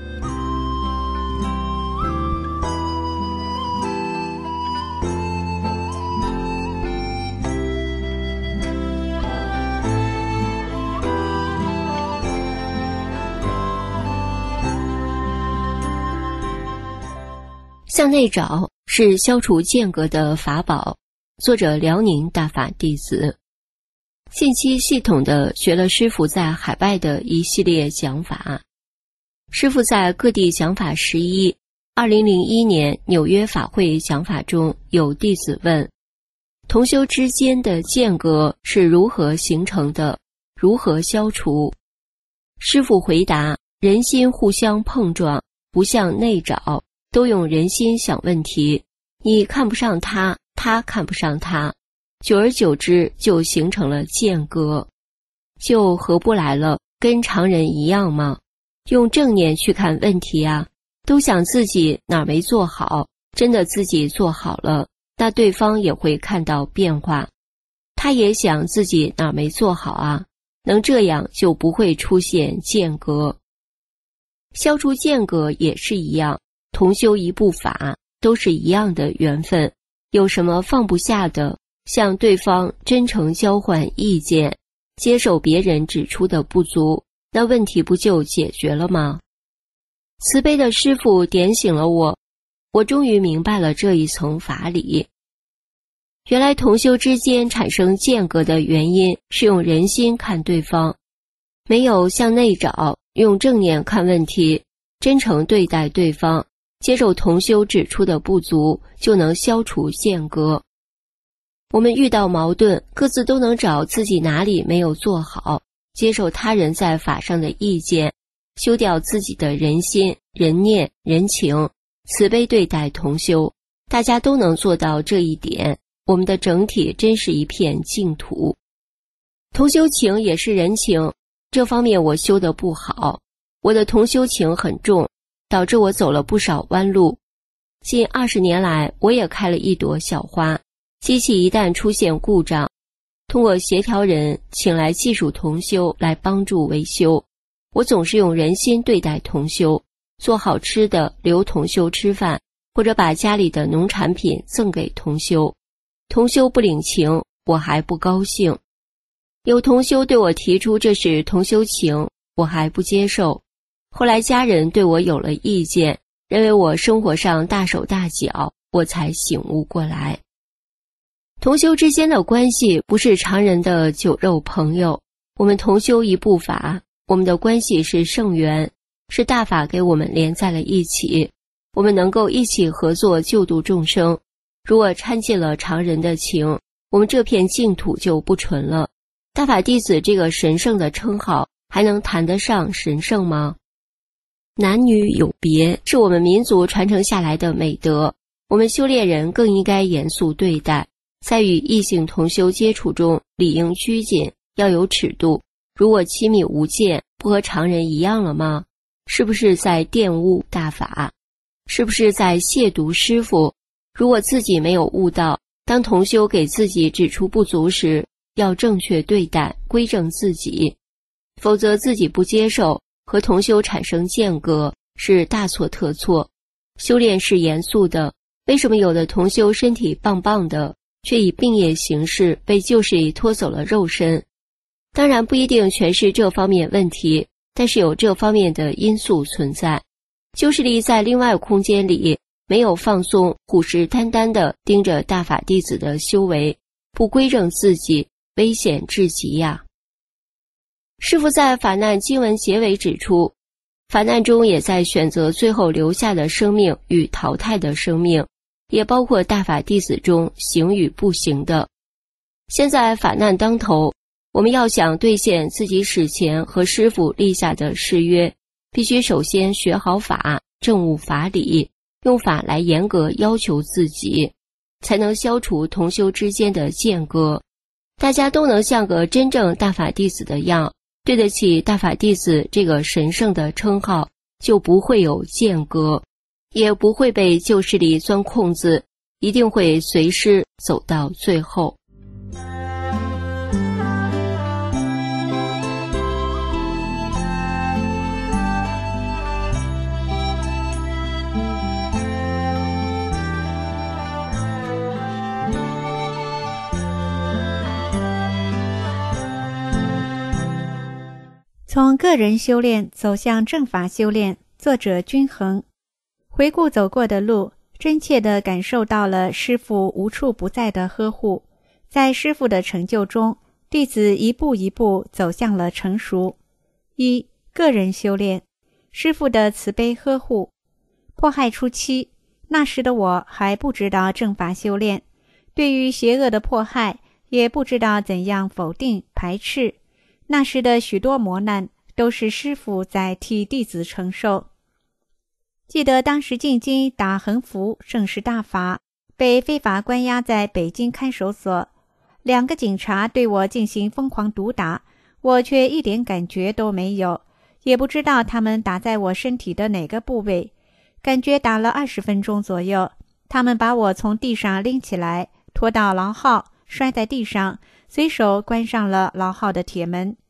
Speaker 9: 向内找是消除间隔的法宝，作者辽宁大法弟子。近期系统地学了师父在海外的一系列讲法。师父在各地讲法十一，二零零一年纽约法会讲法中，有弟子问：同修之间的间隔是如何形成的？如何消除？师父回答：人心互相碰撞，不向内找，都用人心想问题，你看不上他，他看不上他，久而久之就形成了间隔，就合不来了。跟常人一样吗？用正念去看问题啊，都想自己哪儿没做好，真的自己做好了，那对方也会看到变化。他也想自己哪儿没做好啊， 能这样就不会出现间隔。消除间隔也是一样，同修一部法，都是一样的缘分，有什么放不下的，向对方真诚交换意见，接受别人指出的不足，那问题不就解决了吗？慈悲的师父点醒了我，我终于明白了这一层法理。原来同修之间产生间隔的原因是用人心看对方，没有向内找，用正念看问题，真诚对待对方，接受同修指出的不足，就能消除间隔。我们遇到矛盾，各自都能找自己哪里没有做好，接受他人在法上的意见，修掉自己的人心、人念、人情，慈悲对待同修，大家都能做到这一点，我们的整体真是一片净土。同修情也是人情，这方面我修得不好，我的同修情很重，导致我走了不少弯路。近二十年来，我也开了一朵小花，机器一旦出现故障，通过协调人请来技术同修来帮助维修。我总是用人心对待同修，做好吃的留同修吃饭，或者把家里的农产品赠给同修。同修不领情，我还不高兴。有同修对我提出这是同修情，我还不接受。后来家人对我有了意见，认为我生活上大手大脚，我才醒悟过来。同修之间的关系不是常人的酒肉朋友，我们同修一部法，我们的关系是圣缘，是大法给我们连在了一起，我们能够一起合作救度众生。如果掺进了常人的情，我们这片净土就不纯了。大法弟子这个神圣的称号还能谈得上神圣吗？男女有别是我们民族传承下来的美德，我们修炼人更应该严肃对待，在与异性同修接触中理应拘谨，要有尺度。如果亲密无间，不和常人一样了吗？是不是在玷污大法？是不是在亵渎师父？如果自己没有悟到，当同修给自己指出不足时，要正确对待，归正自己，否则自己不接受，和同修产生间隔，是大错特错。修炼是严肃的，为什么有的同修身体棒棒的，却以病业形式被旧势力拖走了肉身？当然不一定全是这方面问题，但是有这方面的因素存在。旧势力在另外空间里没有放松，虎视眈眈地盯着大法弟子的修为，不归正自己，危险至极呀。师父在法难经文结尾指出，法难中也在选择最后留下的生命与淘汰的生命，也包括大法弟子中行与不行的。现在法难当头，我们要想兑现自己史前和师父立下的誓约，必须首先学好法，证悟法理，用法来严格要求自己，才能消除同修之间的间隔。大家都能像个真正大法弟子的样，对得起大法弟子这个神圣的称号，就不会有间隔，也不会被旧势力钻空子，一定会随师走到最后。
Speaker 1: 从个人修炼走向正法修炼，作者均衡。回顾走过的路，真切地感受到了师父无处不在的呵护。在师父的成就中，弟子一步一步走向了成熟。一、个人修炼，师父的慈悲呵护。迫害初期，那时的我还不知道正法修炼，对于邪恶的迫害，也不知道怎样否定排斥。那时的许多磨难都是师父在替弟子承受。记得当时进京打横幅正是大法，被非法关押在北京看守所，两个警察对我进行疯狂毒打，我却一点感觉都没有，也不知道他们打在我身体的哪个部位。感觉打了二十分钟左右，他们把我从地上拎起来，拖到牢号，摔在地上，随手关上了牢号的铁门。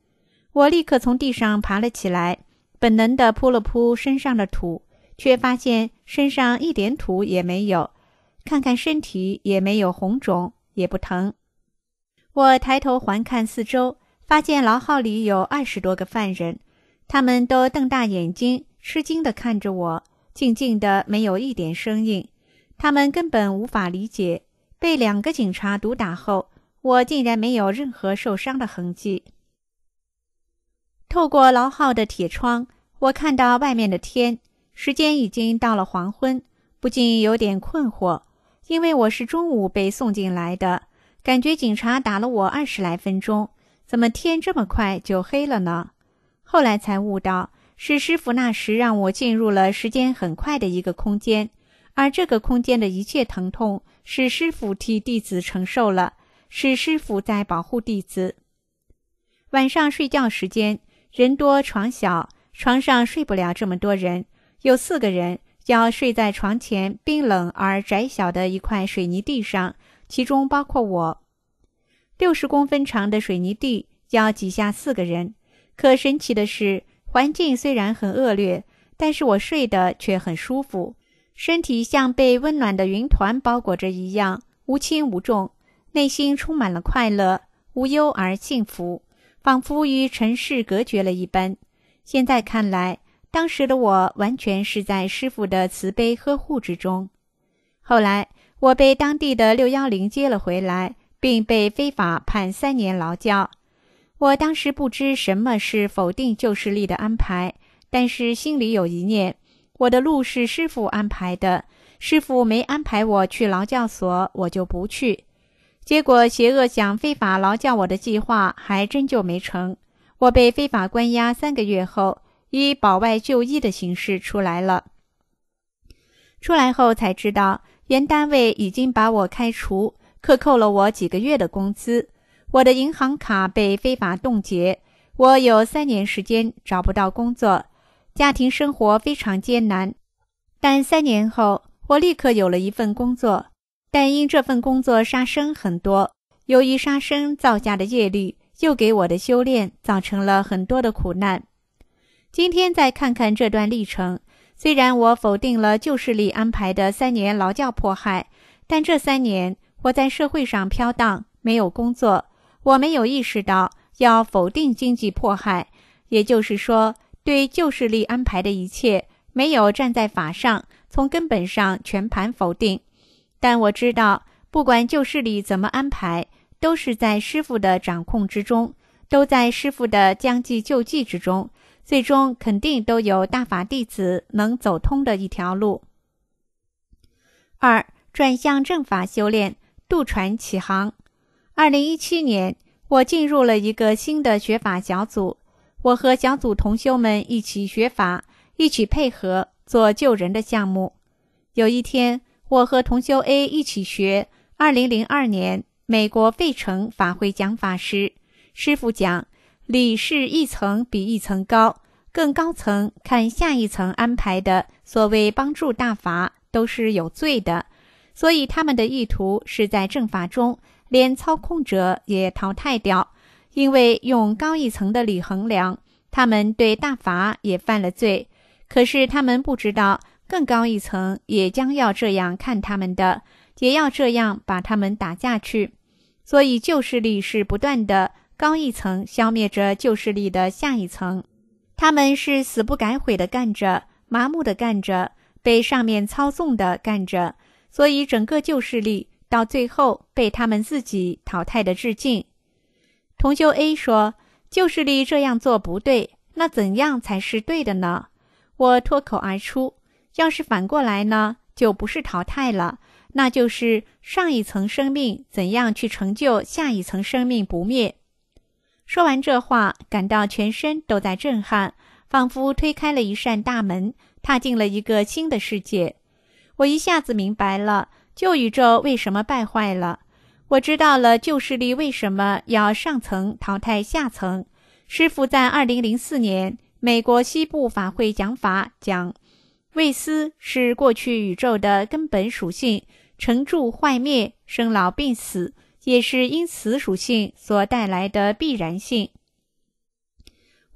Speaker 10: 我立刻从地上爬了起来，本能地扑了扑身上的土，却发现身上一点土也没有，看看身体也没有红肿，也不疼。我抬头环看四周，发现牢号里有二十多个犯人，他们都瞪大眼睛，吃惊地看着我，静静的没有一点声音。他们根本无法理解，被两个警察毒打后，我竟然没有任何受伤的痕迹。透过牢号的铁窗，我看到外面的天，时间已经到了黄昏，不禁有点困惑，因为我是中午被送进来的，感觉警察打了我二十来分钟，怎么天这么快就黑了呢？后来才悟到，是师父那时让我进入了时间很快的一个空间，而这个空间的一切疼痛是师父替弟子承受了，是师父在保护弟子。晚上睡觉时间，人多床小，床上睡不了这么多人，有四个人要睡在床前冰冷而窄小的一块水泥地上，其中包括我。六十公分长的水泥地要挤下四个人，可神奇的是，环境虽然很恶劣，但是我睡得却很舒服，身体像被温暖的云团包裹着一样，无轻无重，内心充满了快乐，无忧而幸福，仿佛与尘世隔绝了一般。现在看来，当时的我完全是在师父的慈悲呵护之中。后来我被当地的六一零接了回来，并被非法判三年劳教。我当时不知什么是否定旧势力的安排，但是心里有一念，我的路是师父安排的，师父没安排我去劳教所，我就不去。结果邪恶想非法劳教我的计划还真就没成，我被非法关押三个月后，以保外就医的形式出来了。出来后才知道，原单位已经把我开除，克扣了我几个月的工资，我的银行卡被非法冻结，我有三年时间找不到工作，家庭生活非常艰难。但三年后，我立刻有了一份工作，但因这份工作杀生很多，由于杀生造下的业力，又给我的修炼造成了很多的苦难。今天再看看这段历程，虽然我否定了旧势力安排的三年劳教迫害，但这三年我在社会上飘荡，没有工作，我没有意识到要否定经济迫害，也就是说，对旧势力安排的一切没有站在法上，从根本上全盘否定。但我知道，不管旧势力怎么安排，都是在师父的掌控之中，都在师父的将计就计之中，最终肯定都有大法弟子能走通的一条路。二、转向正法修炼，渡船起航。二零一七年，我进入了一个新的学法小组，我和小组同修们一起学法，一起配合做救人的项目。有一天，我和同修 A 一起学二零零二年美国费城法会讲法时，师父讲，理是一层比一层高，更高层看下一层安排的所谓帮助大法都是有罪的，所以他们的意图是在正法中连操控者也淘汰掉，因为用高一层的理衡量，他们对大法也犯了罪，可是他们不知道更高一层也将要这样看他们的，也要这样把他们打下去。所以旧势力是不断的高一层消灭着旧势力的下一层，他们是死不改悔的干着，麻木的干着，被上面操纵的干着，所以整个旧势力到最后被他们自己淘汰的致敬。同修 A 说，旧势力这样做不对，那怎样才是对的呢？我脱口而出，要是反过来呢，就不是淘汰了，那就是上一层生命怎样去成就下一层生命不灭。说完这话，感到全身都在震撼，仿佛推开了一扇大门，踏进了一个新的世界。我一下子明白了旧宇宙为什么败坏了，我知道了旧势力为什么要上层淘汰下层。师父在二零零四年美国西部法会讲法讲，位思是过去宇宙的根本属性，成住坏灭，生老病死，也是因此属性所带来的必然性。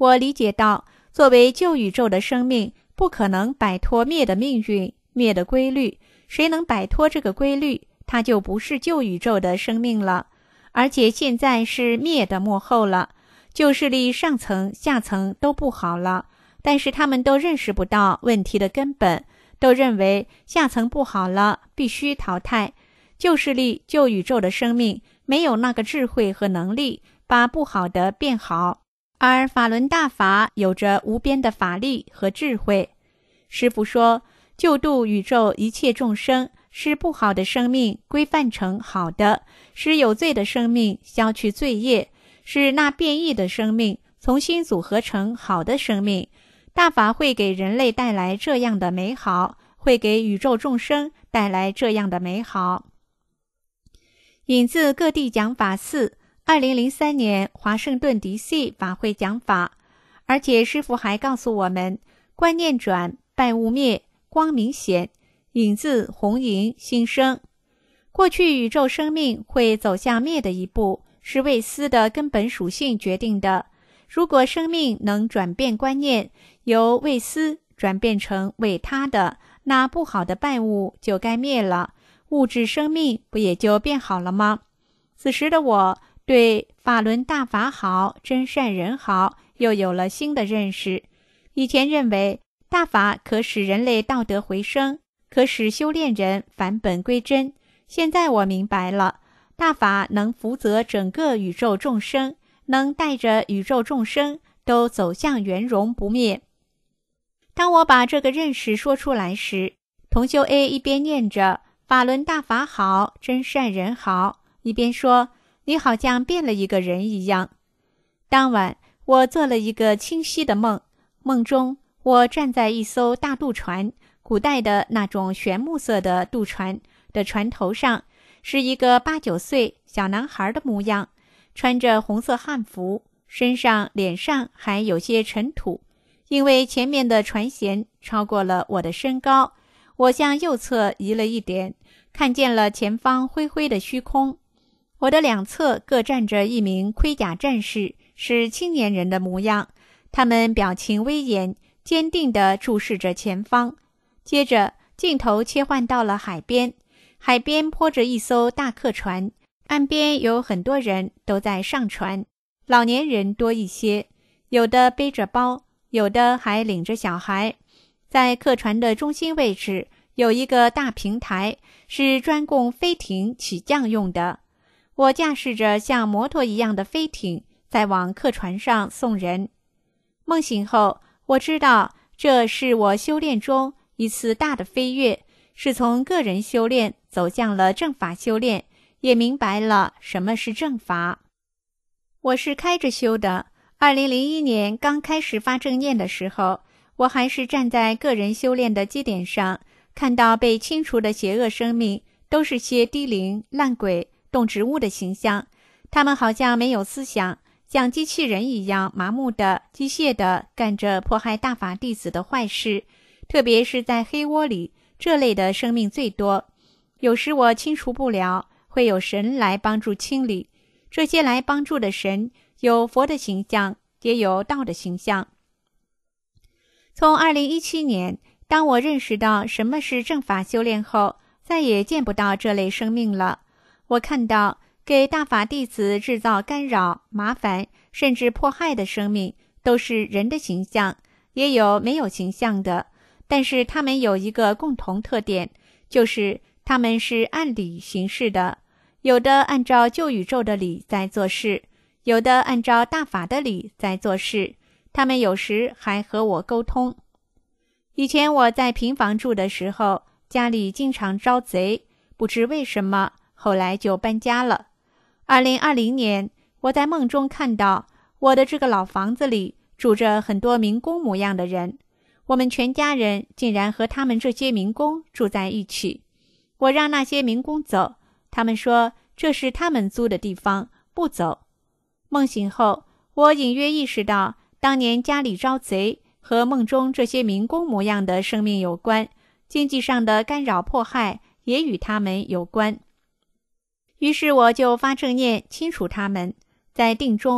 Speaker 10: 我理解到，作为旧宇宙的生命，不可能摆脱灭的命运、灭的规律。谁能摆脱这个规律，它就不是旧宇宙的生命了。而且现在是灭的末后了，旧势力上层、下层都不好了，但是他们都认识不到问题的根本，都认为下层不好了，必须淘汰。旧势力、旧宇宙的生命没有那个智慧和能力把不好的变好，而法轮大法有着无边的法力和智慧。师父说，救度宇宙一切众生，使不好的生命规范成好的，使有罪的生命消去罪业，使那变异的生命重新组合成好的生命。大法会给人类带来这样的美好，会给宇宙众生带来这样的美好。引自各地讲法四，二零零三年华盛顿 D C 法会讲法。而且师父还告诉我们，观念转，败物灭，光明显。引自红银新生。过去宇宙生命会走向灭的一步，是为思的根本属性决定的。如果生命能转变观念，由为思转变成为他的，那不好的败物就该灭了，物质生命不也就变好了吗？此时的我对法轮大法好，真善人好，又有了新的认识。以前认为大法可使人类道德回升，可使修炼人返本归真。现在我明白了，大法能福泽整个宇宙众生，能带着宇宙众生都走向圆融不灭。当我把这个认识说出来时，同修 A 一边念着法轮大法好，真善人好，一边说，你好像变了一个人一样。当晚我做了一个清晰的梦，梦中我站在一艘大渡船，古代的那种玄木色的渡船的船头上，是一个八九岁小男孩的模样，穿着红色汉服，身上脸上还有些尘土。因为前面的船舷超过了我的身高，我向右侧移了一点，看见了前方灰灰的虚空。我的两侧各站着一名盔甲战士，是青年人的模样，他们表情威严，坚定地注视着前方。接着镜头切换到了海边，海边泊着一艘大客船，岸边有很多人都在上船，老年人多一些，有的背着包，有的还领着小孩。在客船的中心位置有一个大平台，是专供飞艇起降用的。我驾驶着像摩托一样的飞艇，在往客船上送人。梦醒后，我知道这是我修炼中一次大的飞跃，是从个人修炼走向了正法修炼，也明白了什么是正法。我是开着修的。二零零一年刚开始发正念的时候，我还是站在个人修炼的基点上，看到被清除的邪恶生命都是些低灵、烂鬼、动植物的形象，他们好像没有思想，像机器人一样麻木的、机械的干着迫害大法弟子的坏事。特别是在黑窝里，这类的生命最多。有时我清除不了，会有神来帮助清理。这些来帮助的神有佛的形象，也有道的形象。从二零一七年，当我认识到什么是正法修炼后，再也见不到这类生命了。我看到给大法弟子制造干扰、麻烦甚至迫害的生命都是人的形象，也有没有形象的，但是他们有一个共同特点，就是他们是按理行事的。有的按照旧宇宙的理在做事，有的按照大法的理在做事，他们有时还和我沟通。以前我在平房住的时候，家里经常招贼，不知为什么，后来就搬家了。二零二零年，我在梦中看到我的这个老房子里住着很多民工模样的人，我们全家人竟然和他们这些民工住在一起。我让那些民工走，他们说这是他们租的地方，不走。梦醒后，我隐约意识到，当年家里招贼和梦中这些民工模样的生命有关，经济上的干扰迫害也与他们有关。于是我就发正念清除他们。在定中，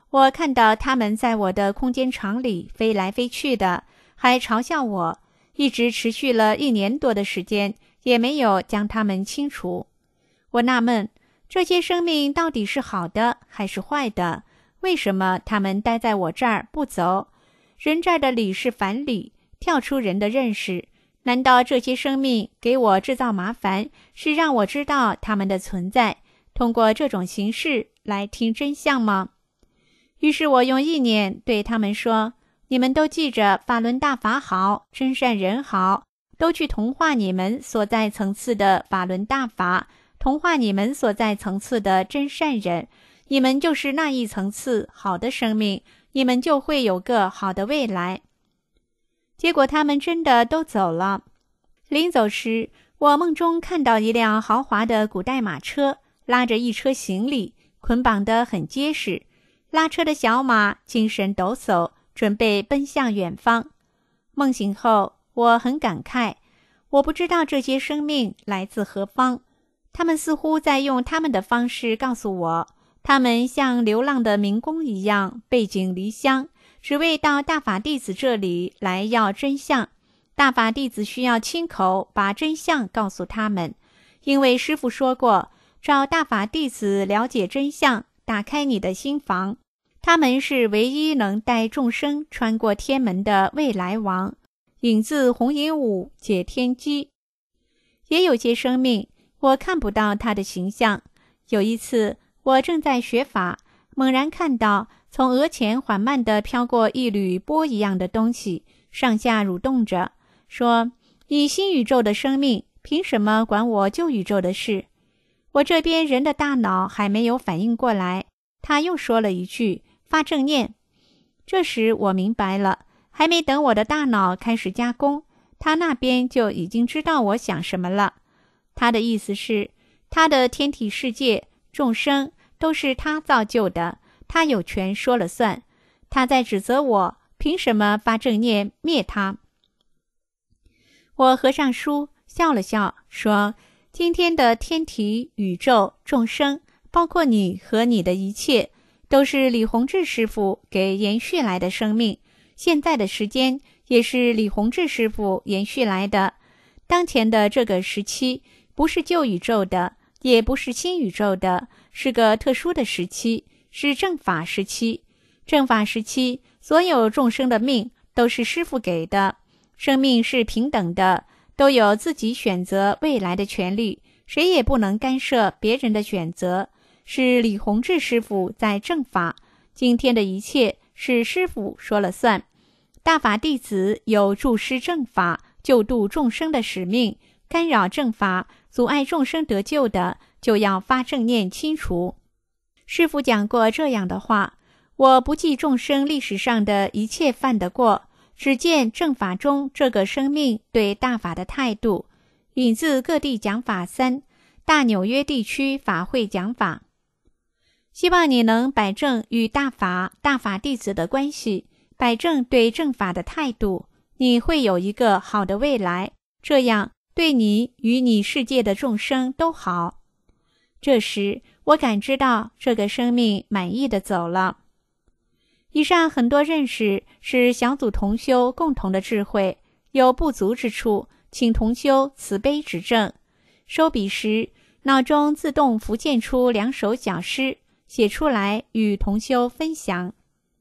Speaker 10: 我看到他们在我的空间场里飞来飞去的，还嘲笑我，一直持续了一年多的时间，也没有将他们清除。我纳闷，这些生命到底是好的还是坏的？为什么他们待在我这儿不走？人这儿的理是反理，跳出人的认识。难道这些生命给我制造麻烦，是让我知道他们的存在，通过这种形式来听真相吗？于是我用意念对他们说，你们都记着法轮大法好，真善人好，都去同化你们所在层次的法轮大法，同化你们所在层次的真善人，你们就是那一层次好的生命，你们就会有个好的未来。结果他们真的都走了。临走时，我梦中看到一辆豪华的古代马车，拉着一车行李，捆绑得很结实。拉车的小马精神抖擞，准备奔向远方。梦醒后，我很感慨，我不知道这些生命来自何方，他们似乎在用他们的方式告诉我，他们像流浪的民工一样背井离乡，只为到大法弟子这里来要真相。大法弟子需要亲口把真相告诉他们，因为师父说过，找大法弟子了解真相，打开你的心房，他们是唯一能带众生穿过天门的未来王。引自红银武解天机。也有些生命我看不到他的形象。有一次我正在学法，猛然看到从额前缓慢地飘过一缕波一样的东西，上下蠕动着，说，你新宇宙的生命凭什么管我旧宇宙的事？我这边人的大脑还没有反应过来，他又说了一句，发正念。这时我明白了，还没等我的大脑开始加工，他那边就已经知道我想什么了。他的意思是，他的天体世界众生都是他造就的，他有权说了算。他在指责我凭什么发正念灭他。我合上书笑了笑，说，今天的天体宇宙众生，包括你和你的一切，都是李洪志师父给延续来的生命，现在的时间也是李洪志师父延续来的。当前的这个时期不是旧宇宙的，也不是新宇宙的，是个特殊的时期，是正法时期。正法时期，所有众生的命都是师父给的，生命是平等的，都有自己选择未来的权利，谁也不能干涉别人的选择。是李洪志师父在正法，今天的一切是师父说了算。大法弟子有助施正法、救度众生的使命，干扰正法、阻碍众生得救的，就要发正念清除。师父讲过这样的话，我不计众生历史上的一切犯得过，只见正法中这个生命对大法的态度。引自各地讲法三，大纽约地区法会讲法。希望你能摆正与大法、大法弟子的关系，摆正对正法的态度，你会有一个好的未来，这样对你与你世界的众生都好。这时我感知到这个生命满意的走了。以上很多认识是小组同修共同的智慧，有不足之处，请同修慈悲指正。收笔时，脑中自动浮现出两首小诗，写出来与同修分享。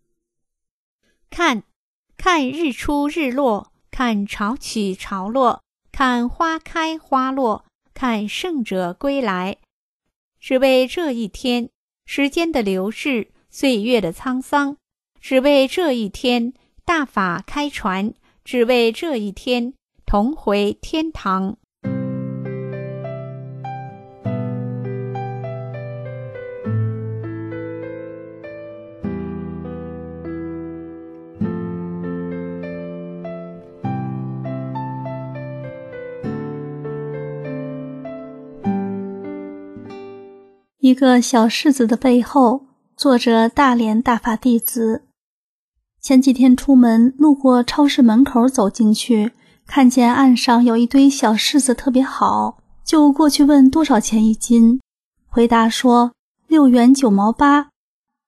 Speaker 10: 看，看日出日落，看潮起潮落，看花开花落，看圣者归来。只为这一天，时间的流逝，岁月的沧桑，只为这一天，大法开传，只为这一天，同回天堂。
Speaker 11: 一个小柿子的背后，作者大连大法弟子。前几天出门路过超市门口，走进去看见岸上有一堆小柿子特别好，就过去问多少钱一斤，回答说六元九毛八。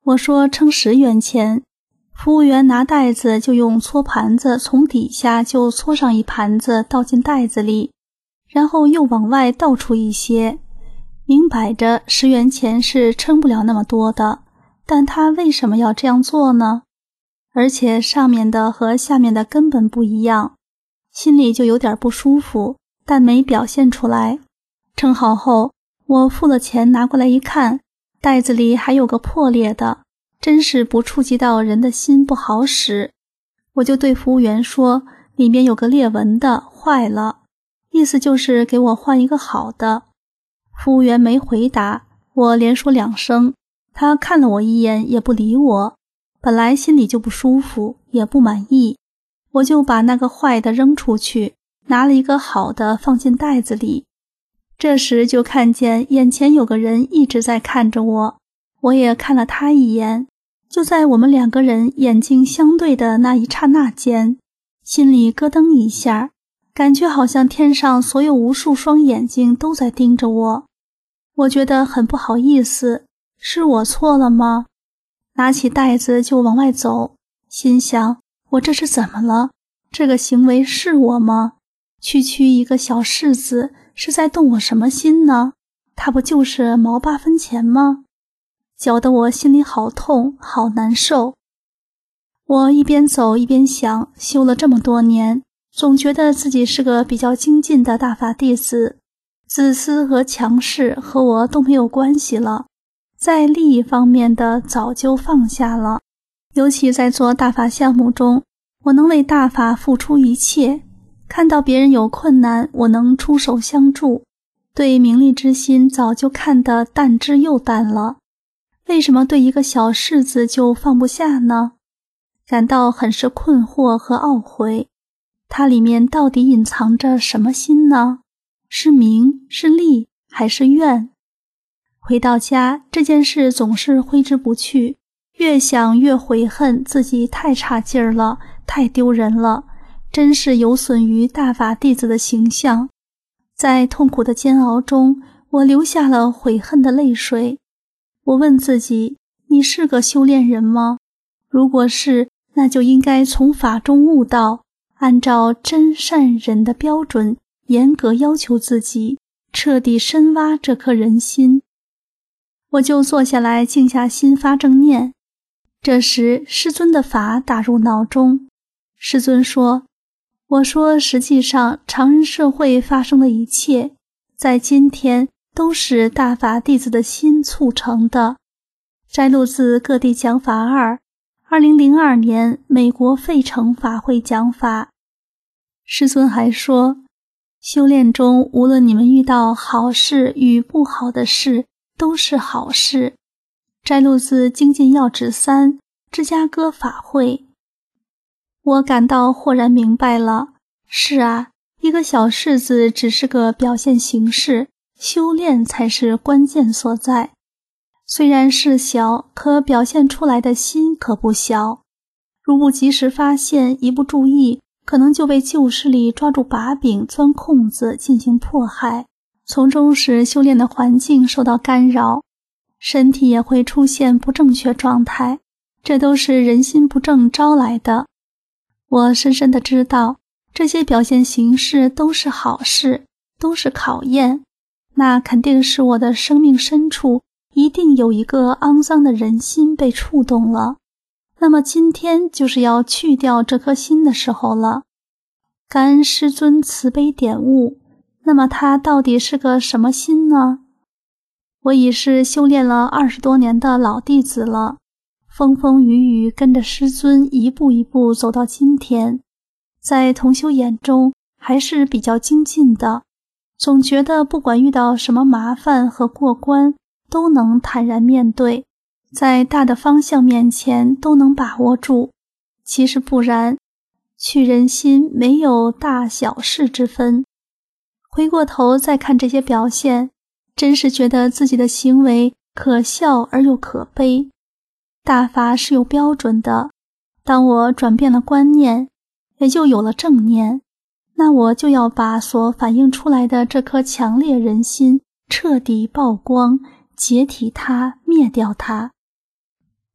Speaker 11: 我说称十元钱，服务员拿袋子就用搓盘子从底下就搓上一盘子倒进袋子里，然后又往外倒出一些，明摆着十元钱是称不了那么多的，但他为什么要这样做呢？而且上面的和下面的根本不一样，心里就有点不舒服，但没表现出来。称好后，我付了钱拿过来一看，袋子里还有个破裂的，真是不触及到人的心不好使。我就对服务员说，里面有个裂纹的，坏了，意思就是给我换一个好的。服务员没回答，我连说两声，他看了我一眼也不理我。本来心里就不舒服，也不满意，我就把那个坏的扔出去，拿了一个好的放进袋子里。这时就看见眼前有个人一直在看着我，我也看了他一眼。就在我们两个人眼睛相对的那一刹那间，心里咯噔一下，感觉好像天上所有无数双眼睛都在盯着我。我觉得很不好意思，是我错了吗？拿起袋子就往外走，心想我这是怎么了？这个行为是我吗？区区一个小柿子是在动我什么心呢？它不就是毛八分钱吗？搅得我心里好痛好难受。我一边走一边想，修了这么多年，总觉得自己是个比较精进的大法弟子，自私和强势和我都没有关系了，在利益方面的早就放下了。尤其在做大法项目中，我能为大法付出一切，看到别人有困难，我能出手相助，对名利之心早就看得淡之又淡了。为什么对一个小柿子就放不下呢？感到很是困惑和懊悔。它里面到底隐藏着什么心呢？是名，是利，还是怨？回到家，这件事总是挥之不去，越想越悔恨自己太差劲儿了，太丢人了，真是有损于大法弟子的形象。在痛苦的煎熬中，我流下了悔恨的泪水。我问自己，你是个修炼人吗？如果是，那就应该从法中悟道，按照真善忍的标准，严格要求自己，彻底深挖这颗人心。我就坐下来静下心发正念。这时师尊的法打入脑中。师尊说，我说实际上常人社会发生的一切，在今天都是大法弟子的心促成的。摘录自各地讲法二，二零零二年美国费城法会讲法。师尊还说，修炼中无论你们遇到好事与不好的事，都是好事。摘录自精进要旨三，芝加哥法会。我感到豁然明白了，是啊，一个小柿子只是个表现形式，修炼才是关键所在。虽然事小，可表现出来的心可不小。如不及时发现，一不注意，可能就被旧势力抓住把柄，钻空子进行迫害，从中使修炼的环境受到干扰，身体也会出现不正确状态，这都是人心不正招来的。我深深地知道，这些表现形式都是好事，都是考验，那肯定是我的生命深处一定有一个肮脏的人心被触动了。那么今天就是要去掉这颗心的时候了。感恩师尊慈悲点悟，那么它到底是个什么心呢？我已是修炼了二十多年的老弟子了，风风雨雨跟着师尊一步一步走到今天，在同修眼中还是比较精进的，总觉得不管遇到什么麻烦和过关，都能坦然面对，在大的方向面前都能把握住。其实不然，去人心没有大小事之分。回过头再看这些表现，真是觉得自己的行为可笑而又可悲。大法是有标准的，当我转变了观念，也就有了正念，那我就要把所反映出来的这颗强烈人心彻底曝光，解体它，灭掉它。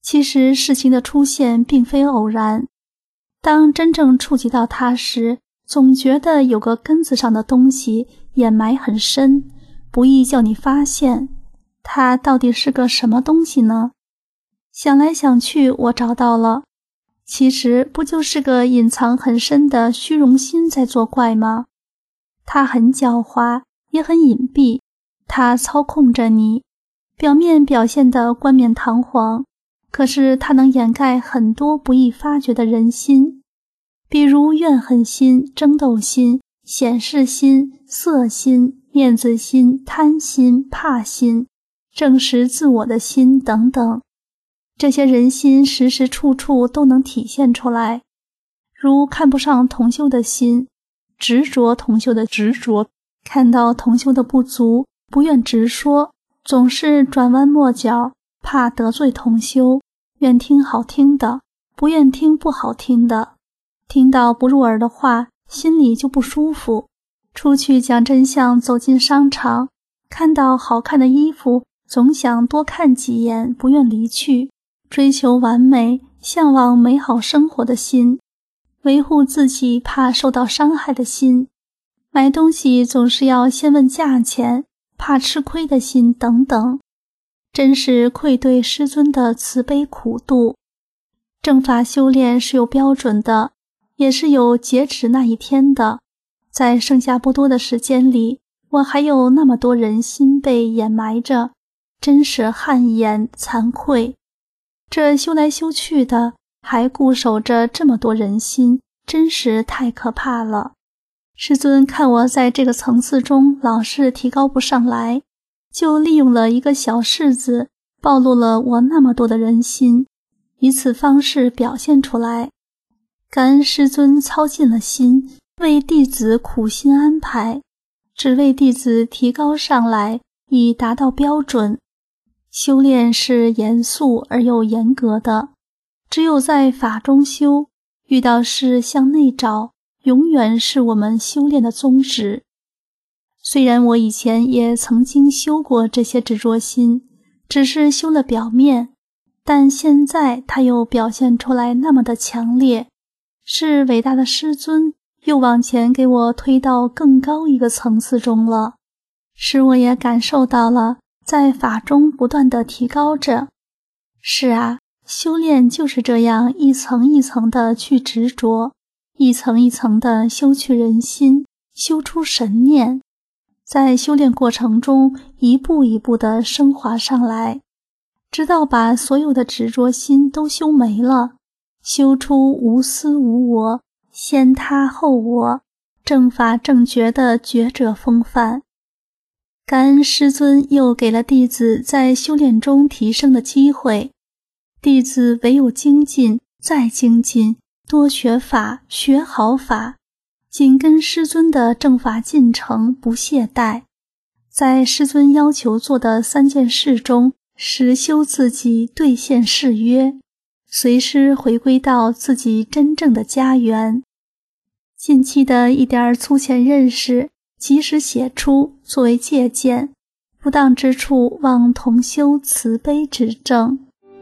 Speaker 11: 其实事情的出现并非偶然，当真正触及到它时，总觉得有个根子上的东西掩埋很深，不易叫你发现。它到底是个什么东西呢？想来想去，我找到了，其实不就是个隐藏很深的虚荣心在作怪吗？它很狡猾，也很隐蔽，它操控着你，表面表现得冠冕堂皇，可是它能掩盖很多不易发觉的人心，比如怨恨心、争斗心、显示心、色心、面子心、贪心、怕心、证实自我的心等等。这些人心时时处处都能体现出来，如看不上同修的心，执着同修的执着，看到同修的不足，不愿直说，总是转弯抹角，怕得罪同修，愿听好听的，不愿听不好听的，听到不入耳的话，心里就不舒服。出去讲真相，走进商场，看到好看的衣服，总想多看几眼，不愿离去。追求完美，向往美好生活的心，维护自己怕受到伤害的心，买东西总是要先问价钱，怕吃亏的心等等，真是愧对师尊的慈悲苦度。正法修炼是有标准的，也是有截止那一天的，在剩下不多的时间里，我还有那么多人心被掩埋着，真是汗颜惭愧。这修来修去的，还固守着这么多人心，真是太可怕了。师尊看我在这个层次中老是提高不上来，就利用了一个小事子，暴露了我那么多的人心，以此方式表现出来。感恩师尊操尽了心，为弟子苦心安排，只为弟子提高上来，以达到标准。修炼是严肃而又严格的，只有在法中修，遇到事向内找，永远是我们修炼的宗旨。虽然我以前也曾经修过这些执着心，只是修了表面，但现在它又表现出来那么的强烈，是伟大的师尊又往前给我推到更高一个层次中了，使我也感受到了在法中不断地提高着。是啊，修炼就是这样一层一层地去执着，一层一层地修去人心，修出神念，在修炼过程中一步一步地升华上来，直到把所有的执着心都修没了，修出无私无我，先他后我，正法正觉的觉者风范。感恩师尊又给了弟子在修炼中提升的机会，弟子唯有精进再精进，多学法，学好法，紧跟师尊的正法进程，不懈怠，在师尊要求做的三件事中实修自己，兑现誓约，随师回归到自己真正的家园。近期的一点粗浅认识及时写出，作为借鉴，不当之处望同修慈悲指正。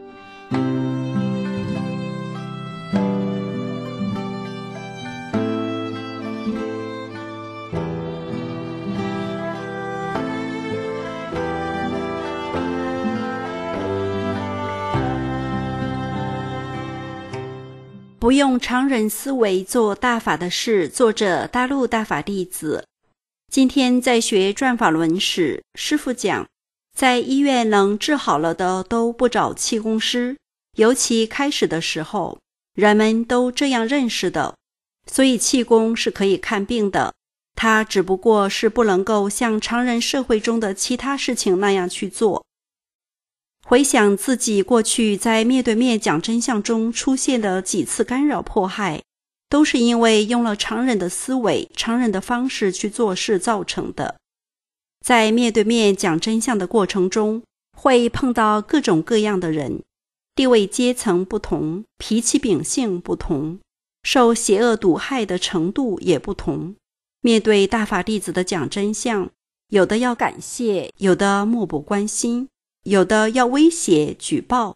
Speaker 12: 不用常人思维做大法的事，作者大陆大法弟子。今天在学转法轮时，师父讲，在医院能治好了的都不找气功师，尤其开始的时候，人们都这样认识的，所以气功是可以看病的，它只不过是不能够像常人社会中的其他事情那样去做。回想自己过去在面对面讲真相中出现的几次干扰迫害，都是因为用了常人的思维、常人的方式去做事造成的。在面对面讲真相的过程中，会碰到各种各样的人，地位阶层不同，脾气秉性不同，受邪恶毒害的程度也不同。面对大法弟子的讲真相，有的要感谢，有的漠不关心，有的要威胁举报，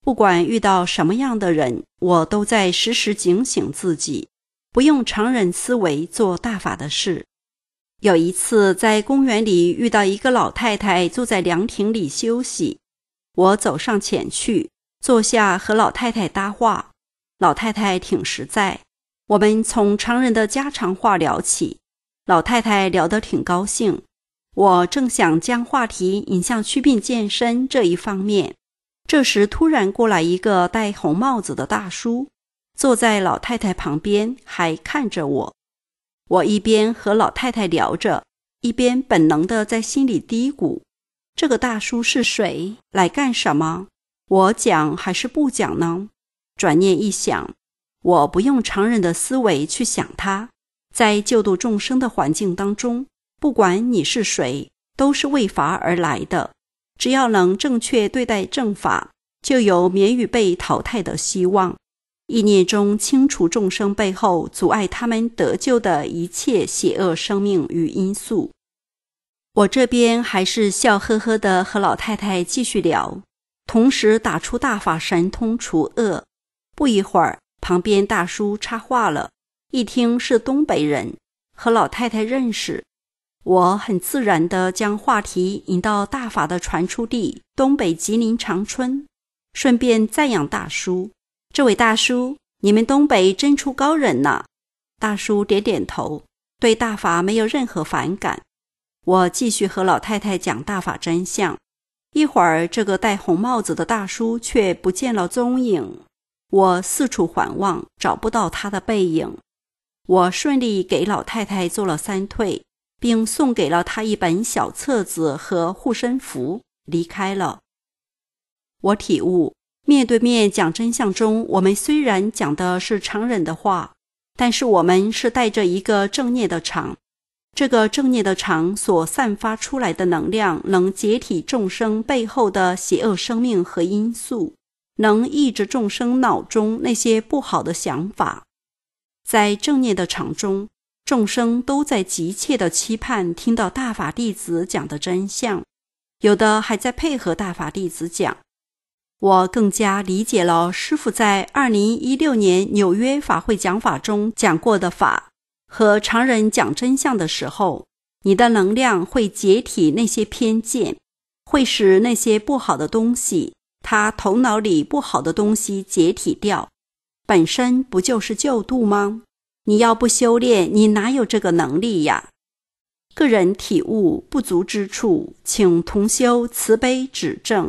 Speaker 12: 不管遇到什么样的人，我都在时时警醒自己，不用常人思维做大法的事。有一次在公园里遇到一个老太太坐在凉亭里休息，我走上前去，坐下和老太太搭话。老太太挺实在，我们从常人的家常话聊起，老太太聊得挺高兴。我正想将话题引向祛病健身这一方面，这时突然过来一个戴红帽子的大叔，坐在老太太旁边，还看着我。我一边和老太太聊着，一边本能地在心里嘀咕，这个大叔是谁？来干什么？我讲还是不讲呢？转念一想，我不用常人的思维去想他，在救度众生的环境当中，不管你是谁，都是为法而来的，只要能正确对待正法，就有免于被淘汰的希望。意念中清除众生背后阻碍他们得救的一切邪恶生命与因素。我这边还是笑呵呵地和老太太继续聊，同时打出大法神通除恶。不一会儿，旁边大叔插话了，一听是东北人，和老太太认识。我很自然地将话题引到大法的传出地东北吉林长春，顺便赞扬大叔，这位大叔，你们东北真出高人呐。大叔点点头，对大法没有任何反感。我继续和老太太讲大法真相，一会儿这个戴红帽子的大叔却不见了踪影，我四处环望，找不到他的背影。我顺利给老太太做了三退，并送给了她一本小册子和护身符，离开了。我体悟，面对面讲真相中，我们虽然讲的是常人的话，但是我们是带着一个正念的场，这个正念的场所散发出来的能量能解体众生背后的邪恶生命和因素，能抑制众生脑中那些不好的想法。在正念的场中，众生都在急切地期盼听到大法弟子讲的真相，有的还在配合大法弟子讲。我更加理解了师父在二零一六年纽约法会讲法中讲过的法，和常人讲真相的时候，你的能量会解体那些偏见，会使那些不好的东西，他头脑里不好的东西解体掉，本身不就是救度吗？你要不修炼，你哪有这个能力呀？个人体悟不足之处，请同修慈悲指正。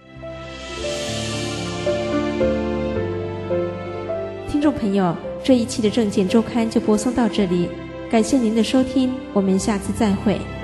Speaker 1: 听众朋友，这一期的正见周刊就播送到这里，感谢您的收听，我们下次再会。